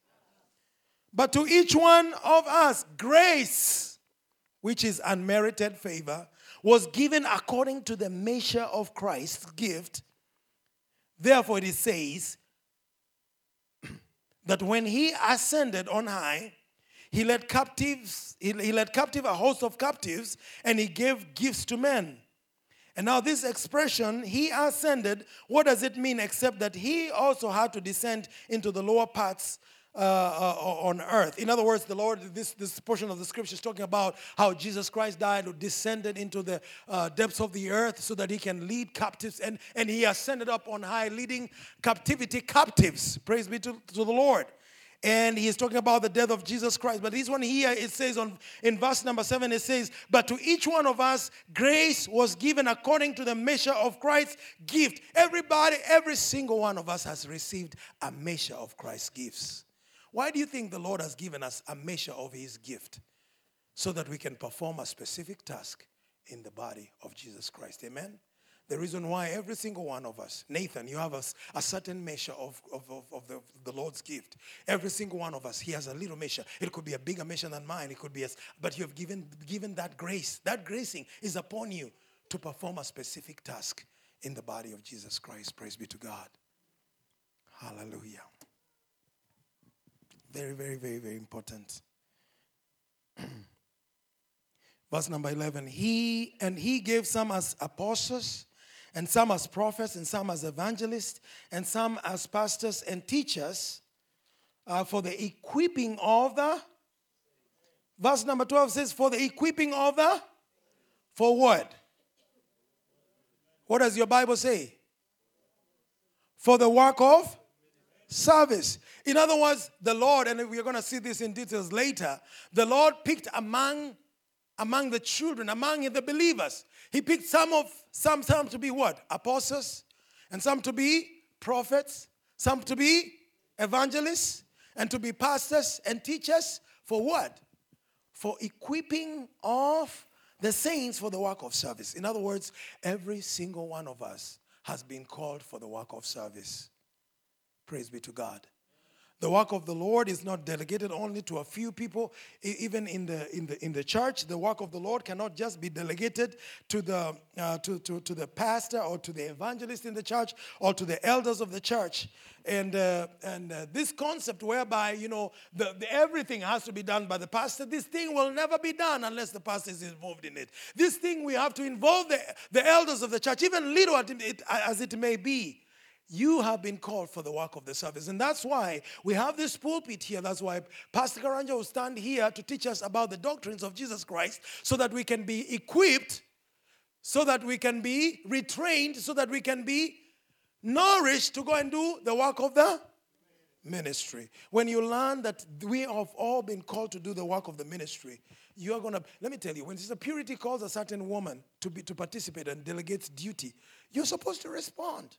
But to each one of us, grace, which is unmerited favor, was given according to the measure of Christ's gift. Therefore it says that when he ascended on high, he led captives, he, he led captive a host of captives, and he gave gifts to men. And now this expression, he ascended, what does it mean except that he also had to descend into the lower parts uh, uh, on earth? In other words, the Lord, this, this portion of the scripture is talking about how Jesus Christ died, or descended into the uh, depths of the earth so that he can lead captives. And, and he ascended up on high, leading captivity captives. Praise be to, to the Lord. And he is talking about the death of Jesus Christ. But this one here, it says on in verse number seven, it says, but to each one of us, grace was given according to the measure of Christ's gift. Everybody, every single one of us has received a measure of Christ's gifts. Why do you think the Lord has given us a measure of his gift? So that we can perform a specific task in the body of Jesus Christ. Amen? The reason why every single one of us, Nathan, you have a, a certain measure of, of, of, of the, the Lord's gift. Every single one of us, he has a little measure. It could be a bigger measure than mine. It could be, a, but you have given, given that grace. That gracing is upon you to perform a specific task in the body of Jesus Christ. Praise be to God. Hallelujah. Very, very, very, very important. Verse number eleven. He and he gave some as apostles, and some as prophets, and some as evangelists, and some as pastors and teachers, uh, for the equipping of the, verse number twelve says, for the equipping of the, for what? What does your Bible say? For the work of service. In other words, the Lord, and we're going to see this in details later, the Lord picked among among the children, among the believers. He picked some of some some to be what? Apostles, and some to be prophets, some to be evangelists, and to be pastors and teachers. For what? For equipping of the saints for the work of service. In other words, every single one of us has been called for the work of service. Praise be to God. The work of the Lord is not delegated only to a few people. Even in the in the in the church, the work of the Lord cannot just be delegated to the uh, to, to to the pastor or to the evangelist in the church or to the elders of the church. And uh, and uh, this concept whereby you know the, the everything has to be done by the pastor. This thing will never be done unless the pastor is involved in it. This thing we have to involve the the elders of the church, even little as it may be. You have been called for the work of the service. And that's why we have this pulpit here. That's why Pastor Karanja will stand here to teach us about the doctrines of Jesus Christ so that we can be equipped, so that we can be retrained, so that we can be nourished to go and do the work of the ministry. When you learn that we have all been called to do the work of the ministry, you are going to, let me tell you, when Sister Purity calls a certain woman to be to participate and delegates duty, you're supposed to respond.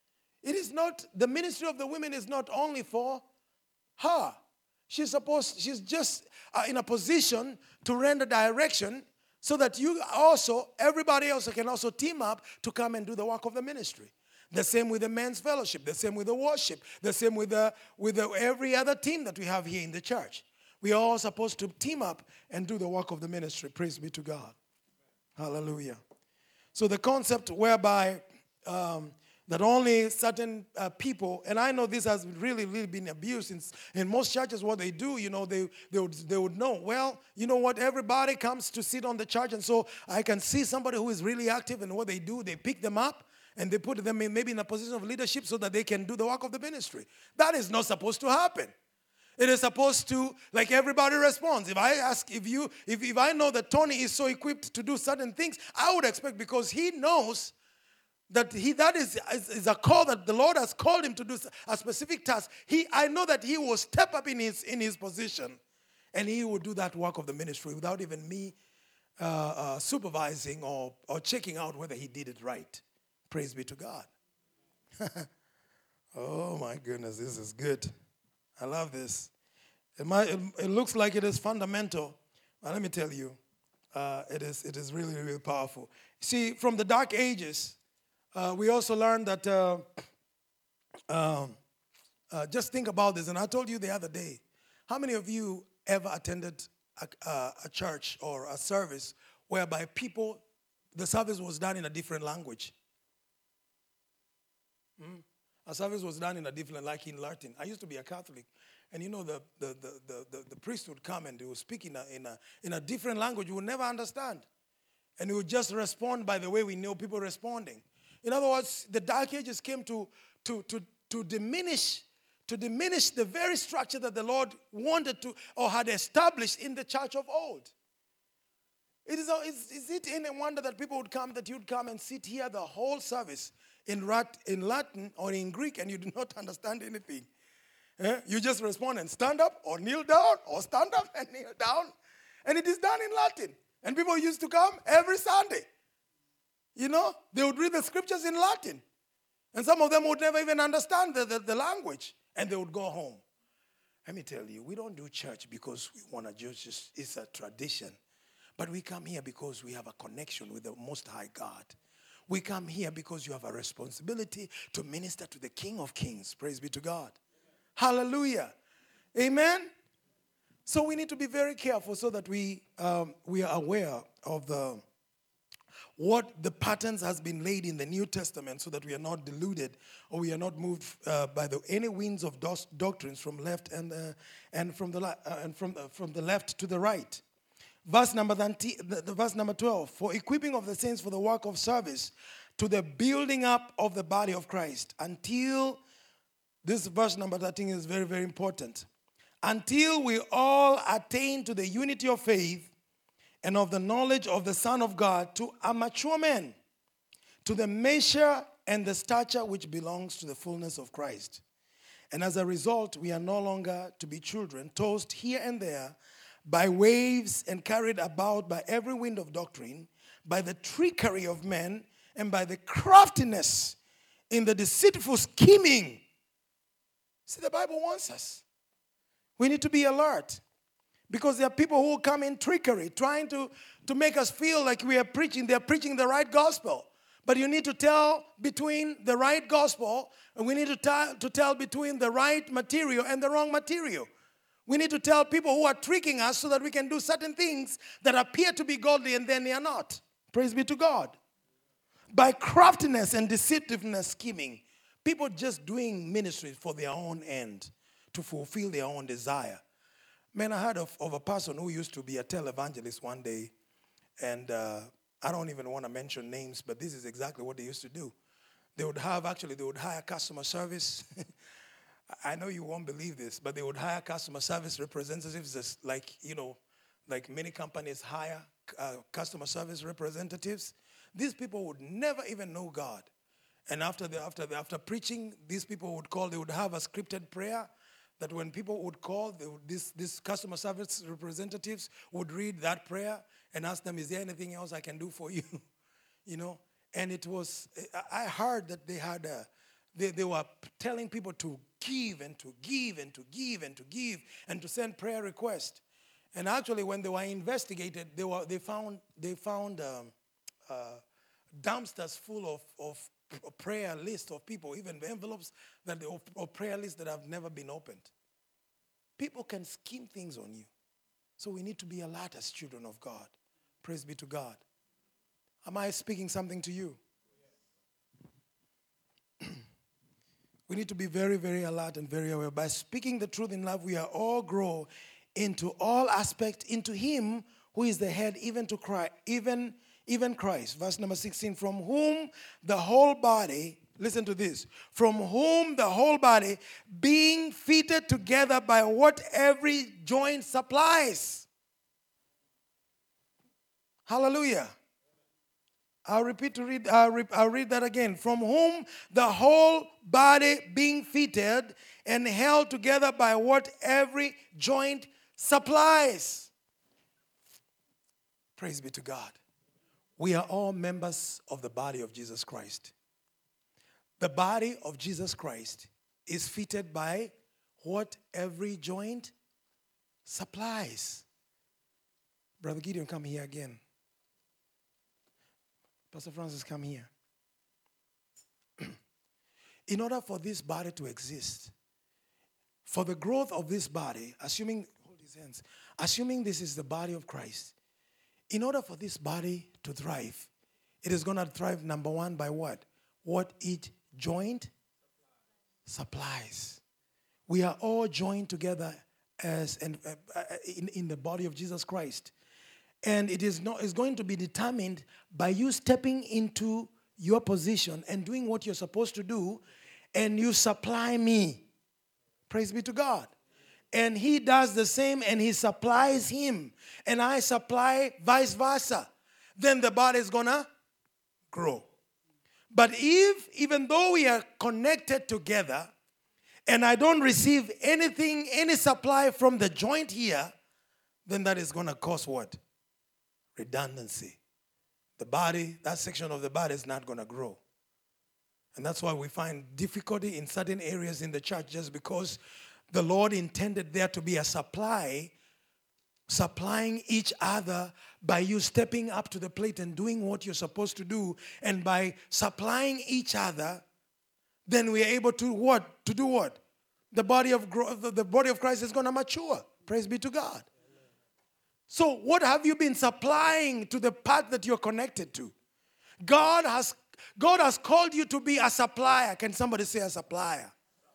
It is not, the ministry of the women is not only for her. She's supposed, she's just uh, in a position to render direction so that you also, everybody else can also team up to come and do the work of the ministry. The same with the men's fellowship, the same with the worship, the same with the with the, every other team that we have here in the church. We are all supposed to team up and do the work of the ministry. Praise be to God. Hallelujah. So the concept whereby um, that only certain uh, people, and I know this has really, really been abused in, in most churches. What they do, you know, they they would, they would know, well, you know what, everybody comes to sit on the church, and so I can see somebody who is really active, and what they do, they pick them up, and they put them in, maybe in a position of leadership so that they can do the work of the ministry. That is not supposed to happen. It is supposed to, like everybody responds. If I ask, if you, if, if I know that Tony is so equipped to do certain things, I would expect, because he knows that he that is, is, is a call that the Lord has called him to do a specific task. He, I know that he will step up in his in his position, and he will do that work of the ministry without even me uh, uh, supervising or or checking out whether he did it right. Praise be to God. Oh my goodness, this is good. I love this. It might it, it looks like it is fundamental, but let me tell you, uh, it is it is really really powerful. See, from the dark ages. Uh, we also learned that, uh, um, uh, just think about this, and I told you the other day, how many of you ever attended a, uh, a church or a service whereby people the service was done in a different language. Mm. A service was done in a different, like in Latin. I used to be a Catholic. And you know, the, the, the, the, the, the priest would come and they would speak in a, in, a, in a different language you would never understand. And he would just respond by the way we know people responding. In other words, the Dark Ages came to, to, to, to diminish to diminish the very structure that the Lord wanted to or had established in the church of old. It is, is, is it any wonder that people would come, that you'd come and sit here the whole service in, rat, in Latin or in Greek and you do not understand anything? Eh? You just respond and stand up or kneel down or stand up and kneel down. And it is done in Latin. And people used to come every Sunday. You know, they would read the scriptures in Latin. And some of them would never even understand the, the, the language. And they would go home. Let me tell you, we don't do church because we want to just, it's a tradition. But we come here because we have a connection with the Most High God. We come here because you have a responsibility to minister to the King of Kings. Praise be to God. Hallelujah. Amen. So we need to be very careful so that we um, we are aware of the what the patterns has been laid in the New Testament, so that we are not deluded or we are not moved uh, by the any winds of dos- doctrines from left and uh, and from the uh, and from uh, from the left to the right. Verse number the, the verse number twelve: for equipping of the saints for the work of service, to the building up of the body of Christ, until this verse number thirteen is very very important. Until we all attain to the unity of faith and of the knowledge of the Son of God, to a mature man, to the measure and the stature which belongs to the fullness of Christ. And as a result, we are no longer to be children, tossed here and there by waves and carried about by every wind of doctrine, by the trickery of men, and by the craftiness in the deceitful scheming. See, the Bible wants us. We need to be alert. Because there are people who come in trickery, trying to, to make us feel like we are preaching. They're preaching the right gospel. But you need to tell between the right gospel, and we need to, t- to tell between the right material and the wrong material. We need to tell people who are tricking us so that we can do certain things that appear to be godly and then they are not. Praise be to God. By craftiness and deceitiveness scheming, people just doing ministry for their own end, to fulfill their own desire. Man, I heard of, of a person who used to be a televangelist one day, and uh, I don't even want to mention names, but this is exactly what they used to do. They would have, actually, they would hire customer service. I know you won't believe this, but they would hire customer service representatives, as like, you know, like many companies hire uh, customer service representatives. These people would never even know God. And after the, after the, after preaching, these people would call, they would have a scripted prayer, that when people would call, they would, this, this customer service representatives would read that prayer and ask them, is there anything else I can do for you? You know? And it was, I heard that they had, a, they, they were telling people to give and to give and to give and to give and to send prayer requests. And actually, when they were investigated, they were they found they found um, uh, dumpsters full of, of prayer list of people, even the envelopes that they, or prayer lists that have never been opened. People can scheme things on you. So we need to be alert as children of God. Praise be to God. Am I speaking something to you? We need to be very, very alert and very aware. By speaking the truth in love, we are all grow into all aspects, into him who is the head, even to Christ, even Even Christ. Verse number sixteen, from whom the whole body, listen to this, from whom the whole body, being fitted together by what every joint supplies. Hallelujah. I'll repeat to read, I'll, re- I'll read that again. From whom the whole body being fitted and held together by what every joint supplies. Praise be to God. We are all members of the body of Jesus Christ. The body of Jesus Christ is fitted by what every joint supplies. Brother Gideon, come here again. Pastor Francis, come here. In order for this body to exist, for the growth of this body, assuming, hold his hands, assuming this is the body of Christ, in order for this body to thrive, It is going to thrive, number one, by what? What each joint supplies. We are all joined together as in, uh, in, in the body of Jesus Christ. And it is not is going to be determined by you stepping into your position and doing what you're supposed to do, and you supply me. Praise be to God. And he does the same, and he supplies him. And I supply vice versa. Then the body is going to grow. But if, even though we are connected together, and I don't receive anything, any supply from the joint here, then that is going to cause what? Redundancy. The body, that section of the body is not going to grow. And that's why we find difficulty in certain areas in the church, just because the Lord intended there to be a supply, supplying each other by you stepping up to the plate and doing what you're supposed to do. And by supplying each other, then we are able to what? To do what? The body of the body of Christ is going to mature. Praise be to God. So what have you been supplying to the part that you're connected to? God has God has called you to be a supplier. Can somebody say a supplier?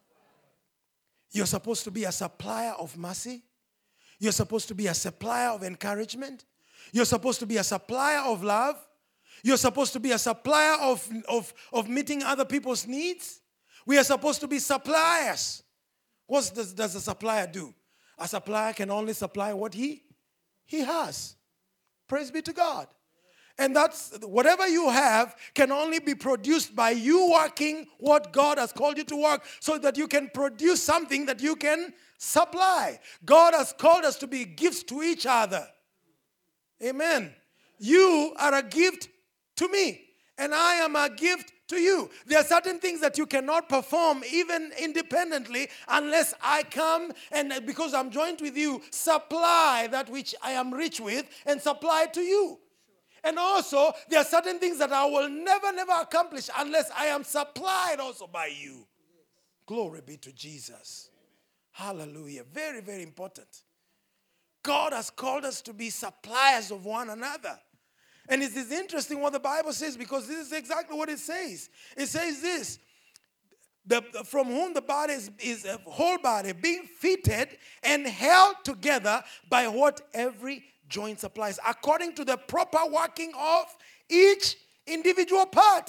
You're supposed to be a supplier of mercy. You're supposed to be a supplier of encouragement. You're supposed to be a supplier of love. You're supposed to be a supplier of, of, of meeting other people's needs. We are supposed to be suppliers. What does, does a supplier do? A supplier can only supply what he, he has. Praise be to God. And that's whatever you have can only be produced by you working what God has called you to work, so that you can produce something that you can supply. God has called us to be gifts to each other. Amen. You are a gift to me, and I am a gift to you. There are certain things that you cannot perform even independently unless I come and, because I'm joined with you, supply that which I am rich with and supply it to you. And also, there are certain things that I will never, never accomplish unless I am supplied also by you. Glory be to Jesus. Hallelujah. Very, very important. God has called us to be suppliers of one another. And it is interesting what the Bible says, because this is exactly what it says. It says this: the, from whom the body is, is a whole body, being fitted and held together by what every joint supplies, according to the proper working of each individual part.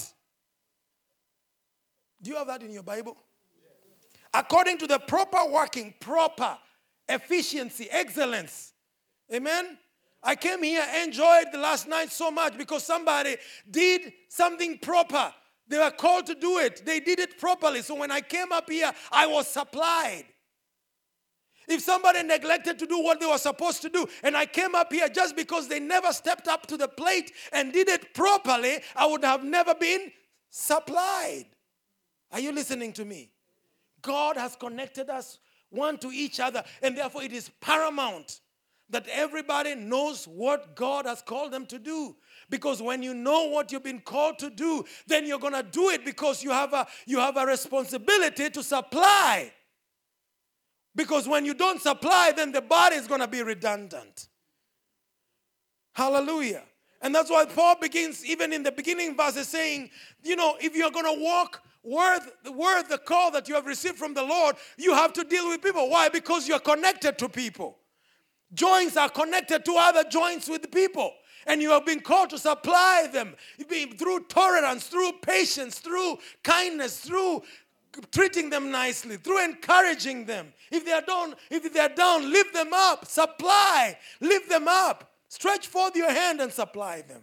Do you have that in your Bible? According to the proper working, proper, efficiency, excellence. Amen? I came here, enjoyed the last night so much because somebody did something proper. They were called to do it. They did it properly. So when I came up here, I was supplied. If somebody neglected to do what they were supposed to do, and I came up here just because they never stepped up to the plate and did it properly, I would have never been supplied. Are you listening to me? God has connected us one to each other, and therefore it is paramount that everybody knows what God has called them to do. Because when you know what you've been called to do, then you're going to do it because you have a, you have a responsibility to supply. Because when you don't supply, then the body is going to be redundant. Hallelujah. And that's why Paul begins, even in the beginning verses, saying, you know, if you're going to walk worth, worth the call that you have received from the Lord, you have to deal with people. Why? Because you're connected to people. Joints are connected to other joints with people. And you have been called to supply them through tolerance, through patience, through kindness, through treating them nicely, through encouraging them. If they are down, if they are down, lift them up, supply, lift them up. Stretch forth your hand and supply them.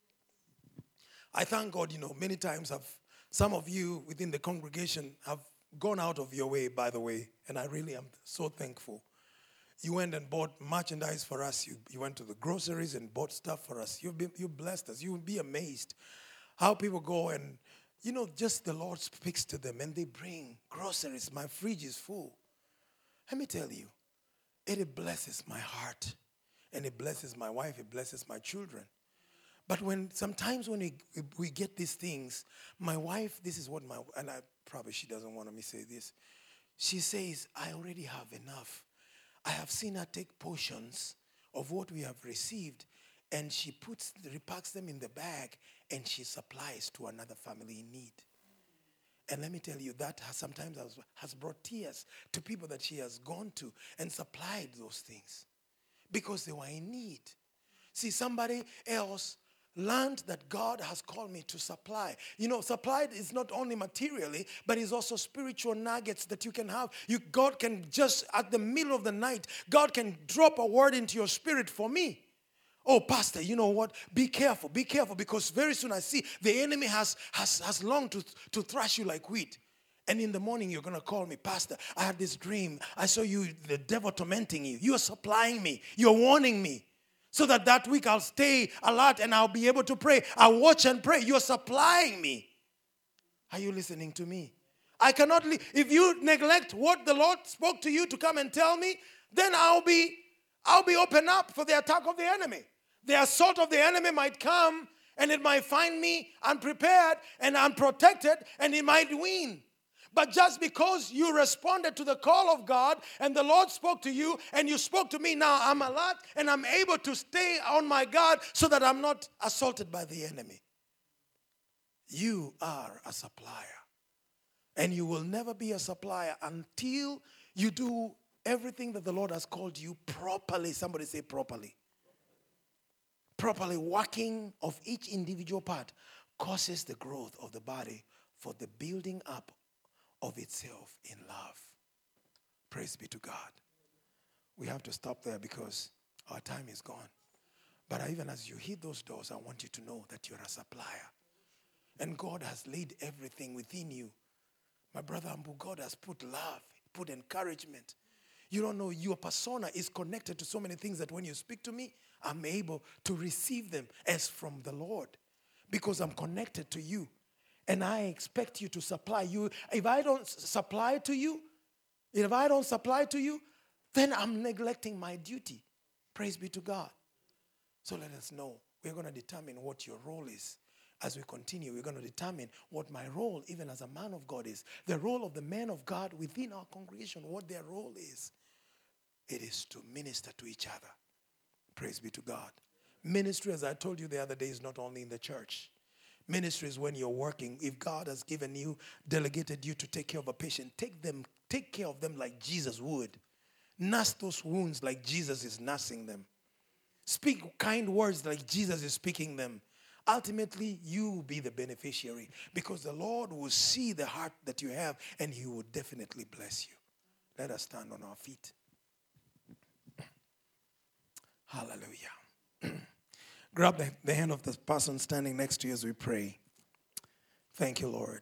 I thank God, you know, many times have some of you within the congregation have gone out of your way, by the way, and I really am so thankful. You went and bought merchandise for us. You, you went to the groceries and bought stuff for us. You've been, you blessed us. You will be amazed how people go and, you know, just the Lord speaks to them and they bring groceries. My fridge is full. Let me tell you, it blesses my heart. And it blesses my wife. It blesses my children. But when sometimes when we, we get these things, my wife, this is what my, and I probably she doesn't want me to say this. She says, I already have enough. I have seen her take portions of what we have received and she puts, repacks them in the bag, and she supplies to another family in need. And let me tell you, that has sometimes has, has brought tears to people that she has gone to and supplied those things because they were in need. See, somebody else learned that God has called me to supply. You know, supplied is not only materially, but it's also spiritual nuggets that you can have. You, God can just, at the middle of the night, God can drop a word into your spirit for me. Oh, pastor, you know what? Be careful, be careful, because very soon I see the enemy has, has, has longed to, to thrash you like wheat. And in the morning, you're going to call me, pastor, I had this dream. I saw you, the devil tormenting you. You are supplying me. You're warning me. So that that week I'll stay alert and I'll be able to pray. I'll watch and pray. You're supplying me. Are you listening to me? I cannot leave. If you neglect what the Lord spoke to you to come and tell me, then I'll be, I'll be open up for the attack of the enemy. The assault of the enemy might come and it might find me unprepared and unprotected and it might win. But just because you responded to the call of God and the Lord spoke to you and you spoke to me, now I'm alert and I'm able to stay on my guard so that I'm not assaulted by the enemy. You are a supplier. And you will never be a supplier until you do everything that the Lord has called you properly. Somebody say properly. Properly working of each individual part causes the growth of the body for the building up of itself in love. Praise be to God. We have to stop there because our time is gone. But even as you hit those doors, I want you to know that you're a supplier. And God has laid everything within you. My brother Ambu, God has put love, put encouragement. You don't know, your persona is connected to so many things that when you speak to me, I'm able to receive them as from the Lord because I'm connected to you. And I expect you to supply you. If I don't supply to you, if I don't supply to you, then I'm neglecting my duty. Praise be to God. So let us know. We're going to determine what your role is. As we continue, we're going to determine what my role, even as a man of God, is. The role of the man of God within our congregation, what their role is. It is to minister to each other. Praise be to God. Ministry, as I told you the other day, is not only in the church. Ministry is when you're working. If God has given you, delegated you to take care of a patient, take them, take care of them like Jesus would. Nurse those wounds like Jesus is nursing them. Speak kind words like Jesus is speaking them. Ultimately, you will be the beneficiary because the Lord will see the heart that you have and He will definitely bless you. Let us stand on our feet. Hallelujah. Grab the, the hand of the person standing next to you as we pray. Thank you, Lord.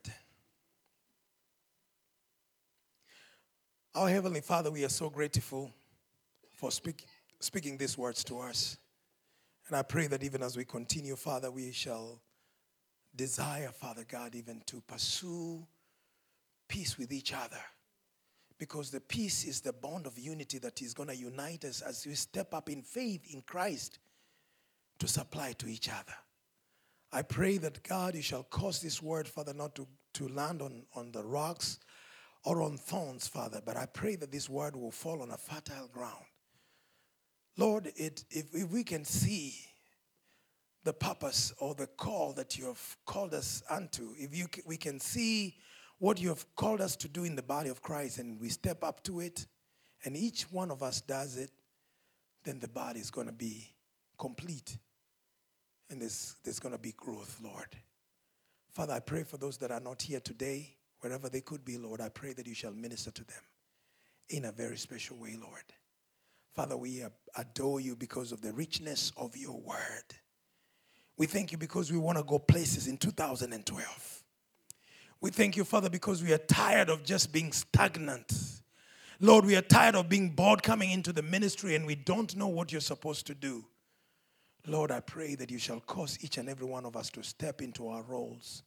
Our Heavenly Father, we are so grateful for speak, speaking these words to us. And I pray that even as we continue, Father, we shall desire, Father God, even to pursue peace with each other. Because the peace is the bond of unity that is going to unite us as we step up in faith in Christ to supply to each other. I pray that, God, you shall cause this word, Father, not to, to land on, on the rocks or on thorns, Father, but I pray that this word will fall on a fertile ground. Lord, it, if, if we can see the purpose or the call that you have called us unto, if you we can see what you have called us to do in the body of Christ and we step up to it and each one of us does it, then the body is going to be complete. And there's, there's going to be growth, Lord. Father, I pray for those that are not here today, wherever they could be, Lord, I pray that you shall minister to them in a very special way, Lord. Father, we adore you because of the richness of your word. We thank you because we want to go places in two thousand twelve. We thank you, Father, because we are tired of just being stagnant. Lord, we are tired of being bored coming into the ministry and we don't know what you're supposed to do. Lord, I pray that you shall cause each and every one of us to step into our roles.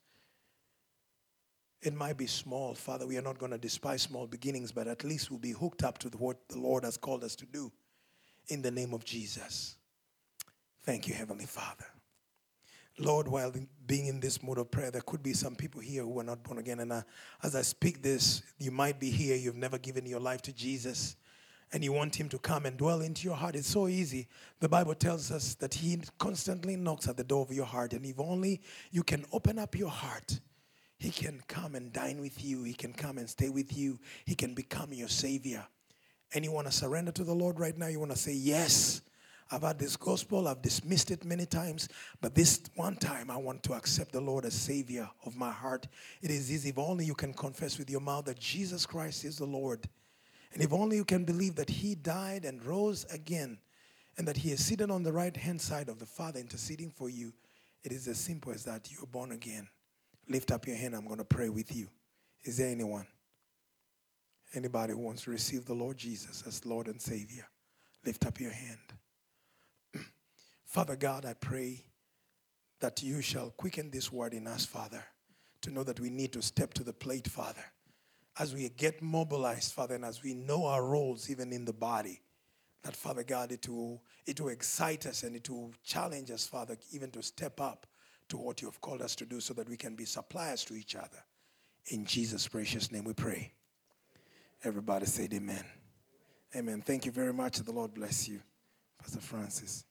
It might be small, Father. We are not going to despise small beginnings, but at least we'll be hooked up to what the Lord has called us to do. In the name of Jesus. Thank you, Heavenly Father. Lord, while being in this mode of prayer, there could be some people here who are not born again. And I, as I speak this, you might be here, you've never given your life to Jesus. and you want him to come and dwell into your heart, it's so easy. The Bible tells us that he constantly knocks at the door of your heart, and if only you can open up your heart, he can come and dine with you. He can come and stay with you. He can become your Savior. And you want to surrender to the Lord right now? You want to say, yes, I've had this gospel. I've dismissed it many times. But this one time, I want to accept the Lord as Savior of my heart. It is easy. If only you can confess with your mouth that Jesus Christ is the Lord. And if only you can believe that he died and rose again, and that he is seated on the right-hand side of the Father interceding for you. It is as simple as that. You're born again. Lift up your hand. I'm going to pray with you. Is there anyone? Anybody who wants to receive the Lord Jesus as Lord and Savior? Lift up your hand. Father God, I pray that you shall quicken this word in us, Father, to know that we need to step to the plate, Father. As we get mobilized, Father, and as we know our roles even in the body, that, Father God, it will, it will excite us and it will challenge us, Father, even to step up to what you have called us to do so that we can be suppliers to each other. In Jesus' precious name we pray. Everybody say amen. Amen. Thank you very much. The Lord bless you, Pastor Francis.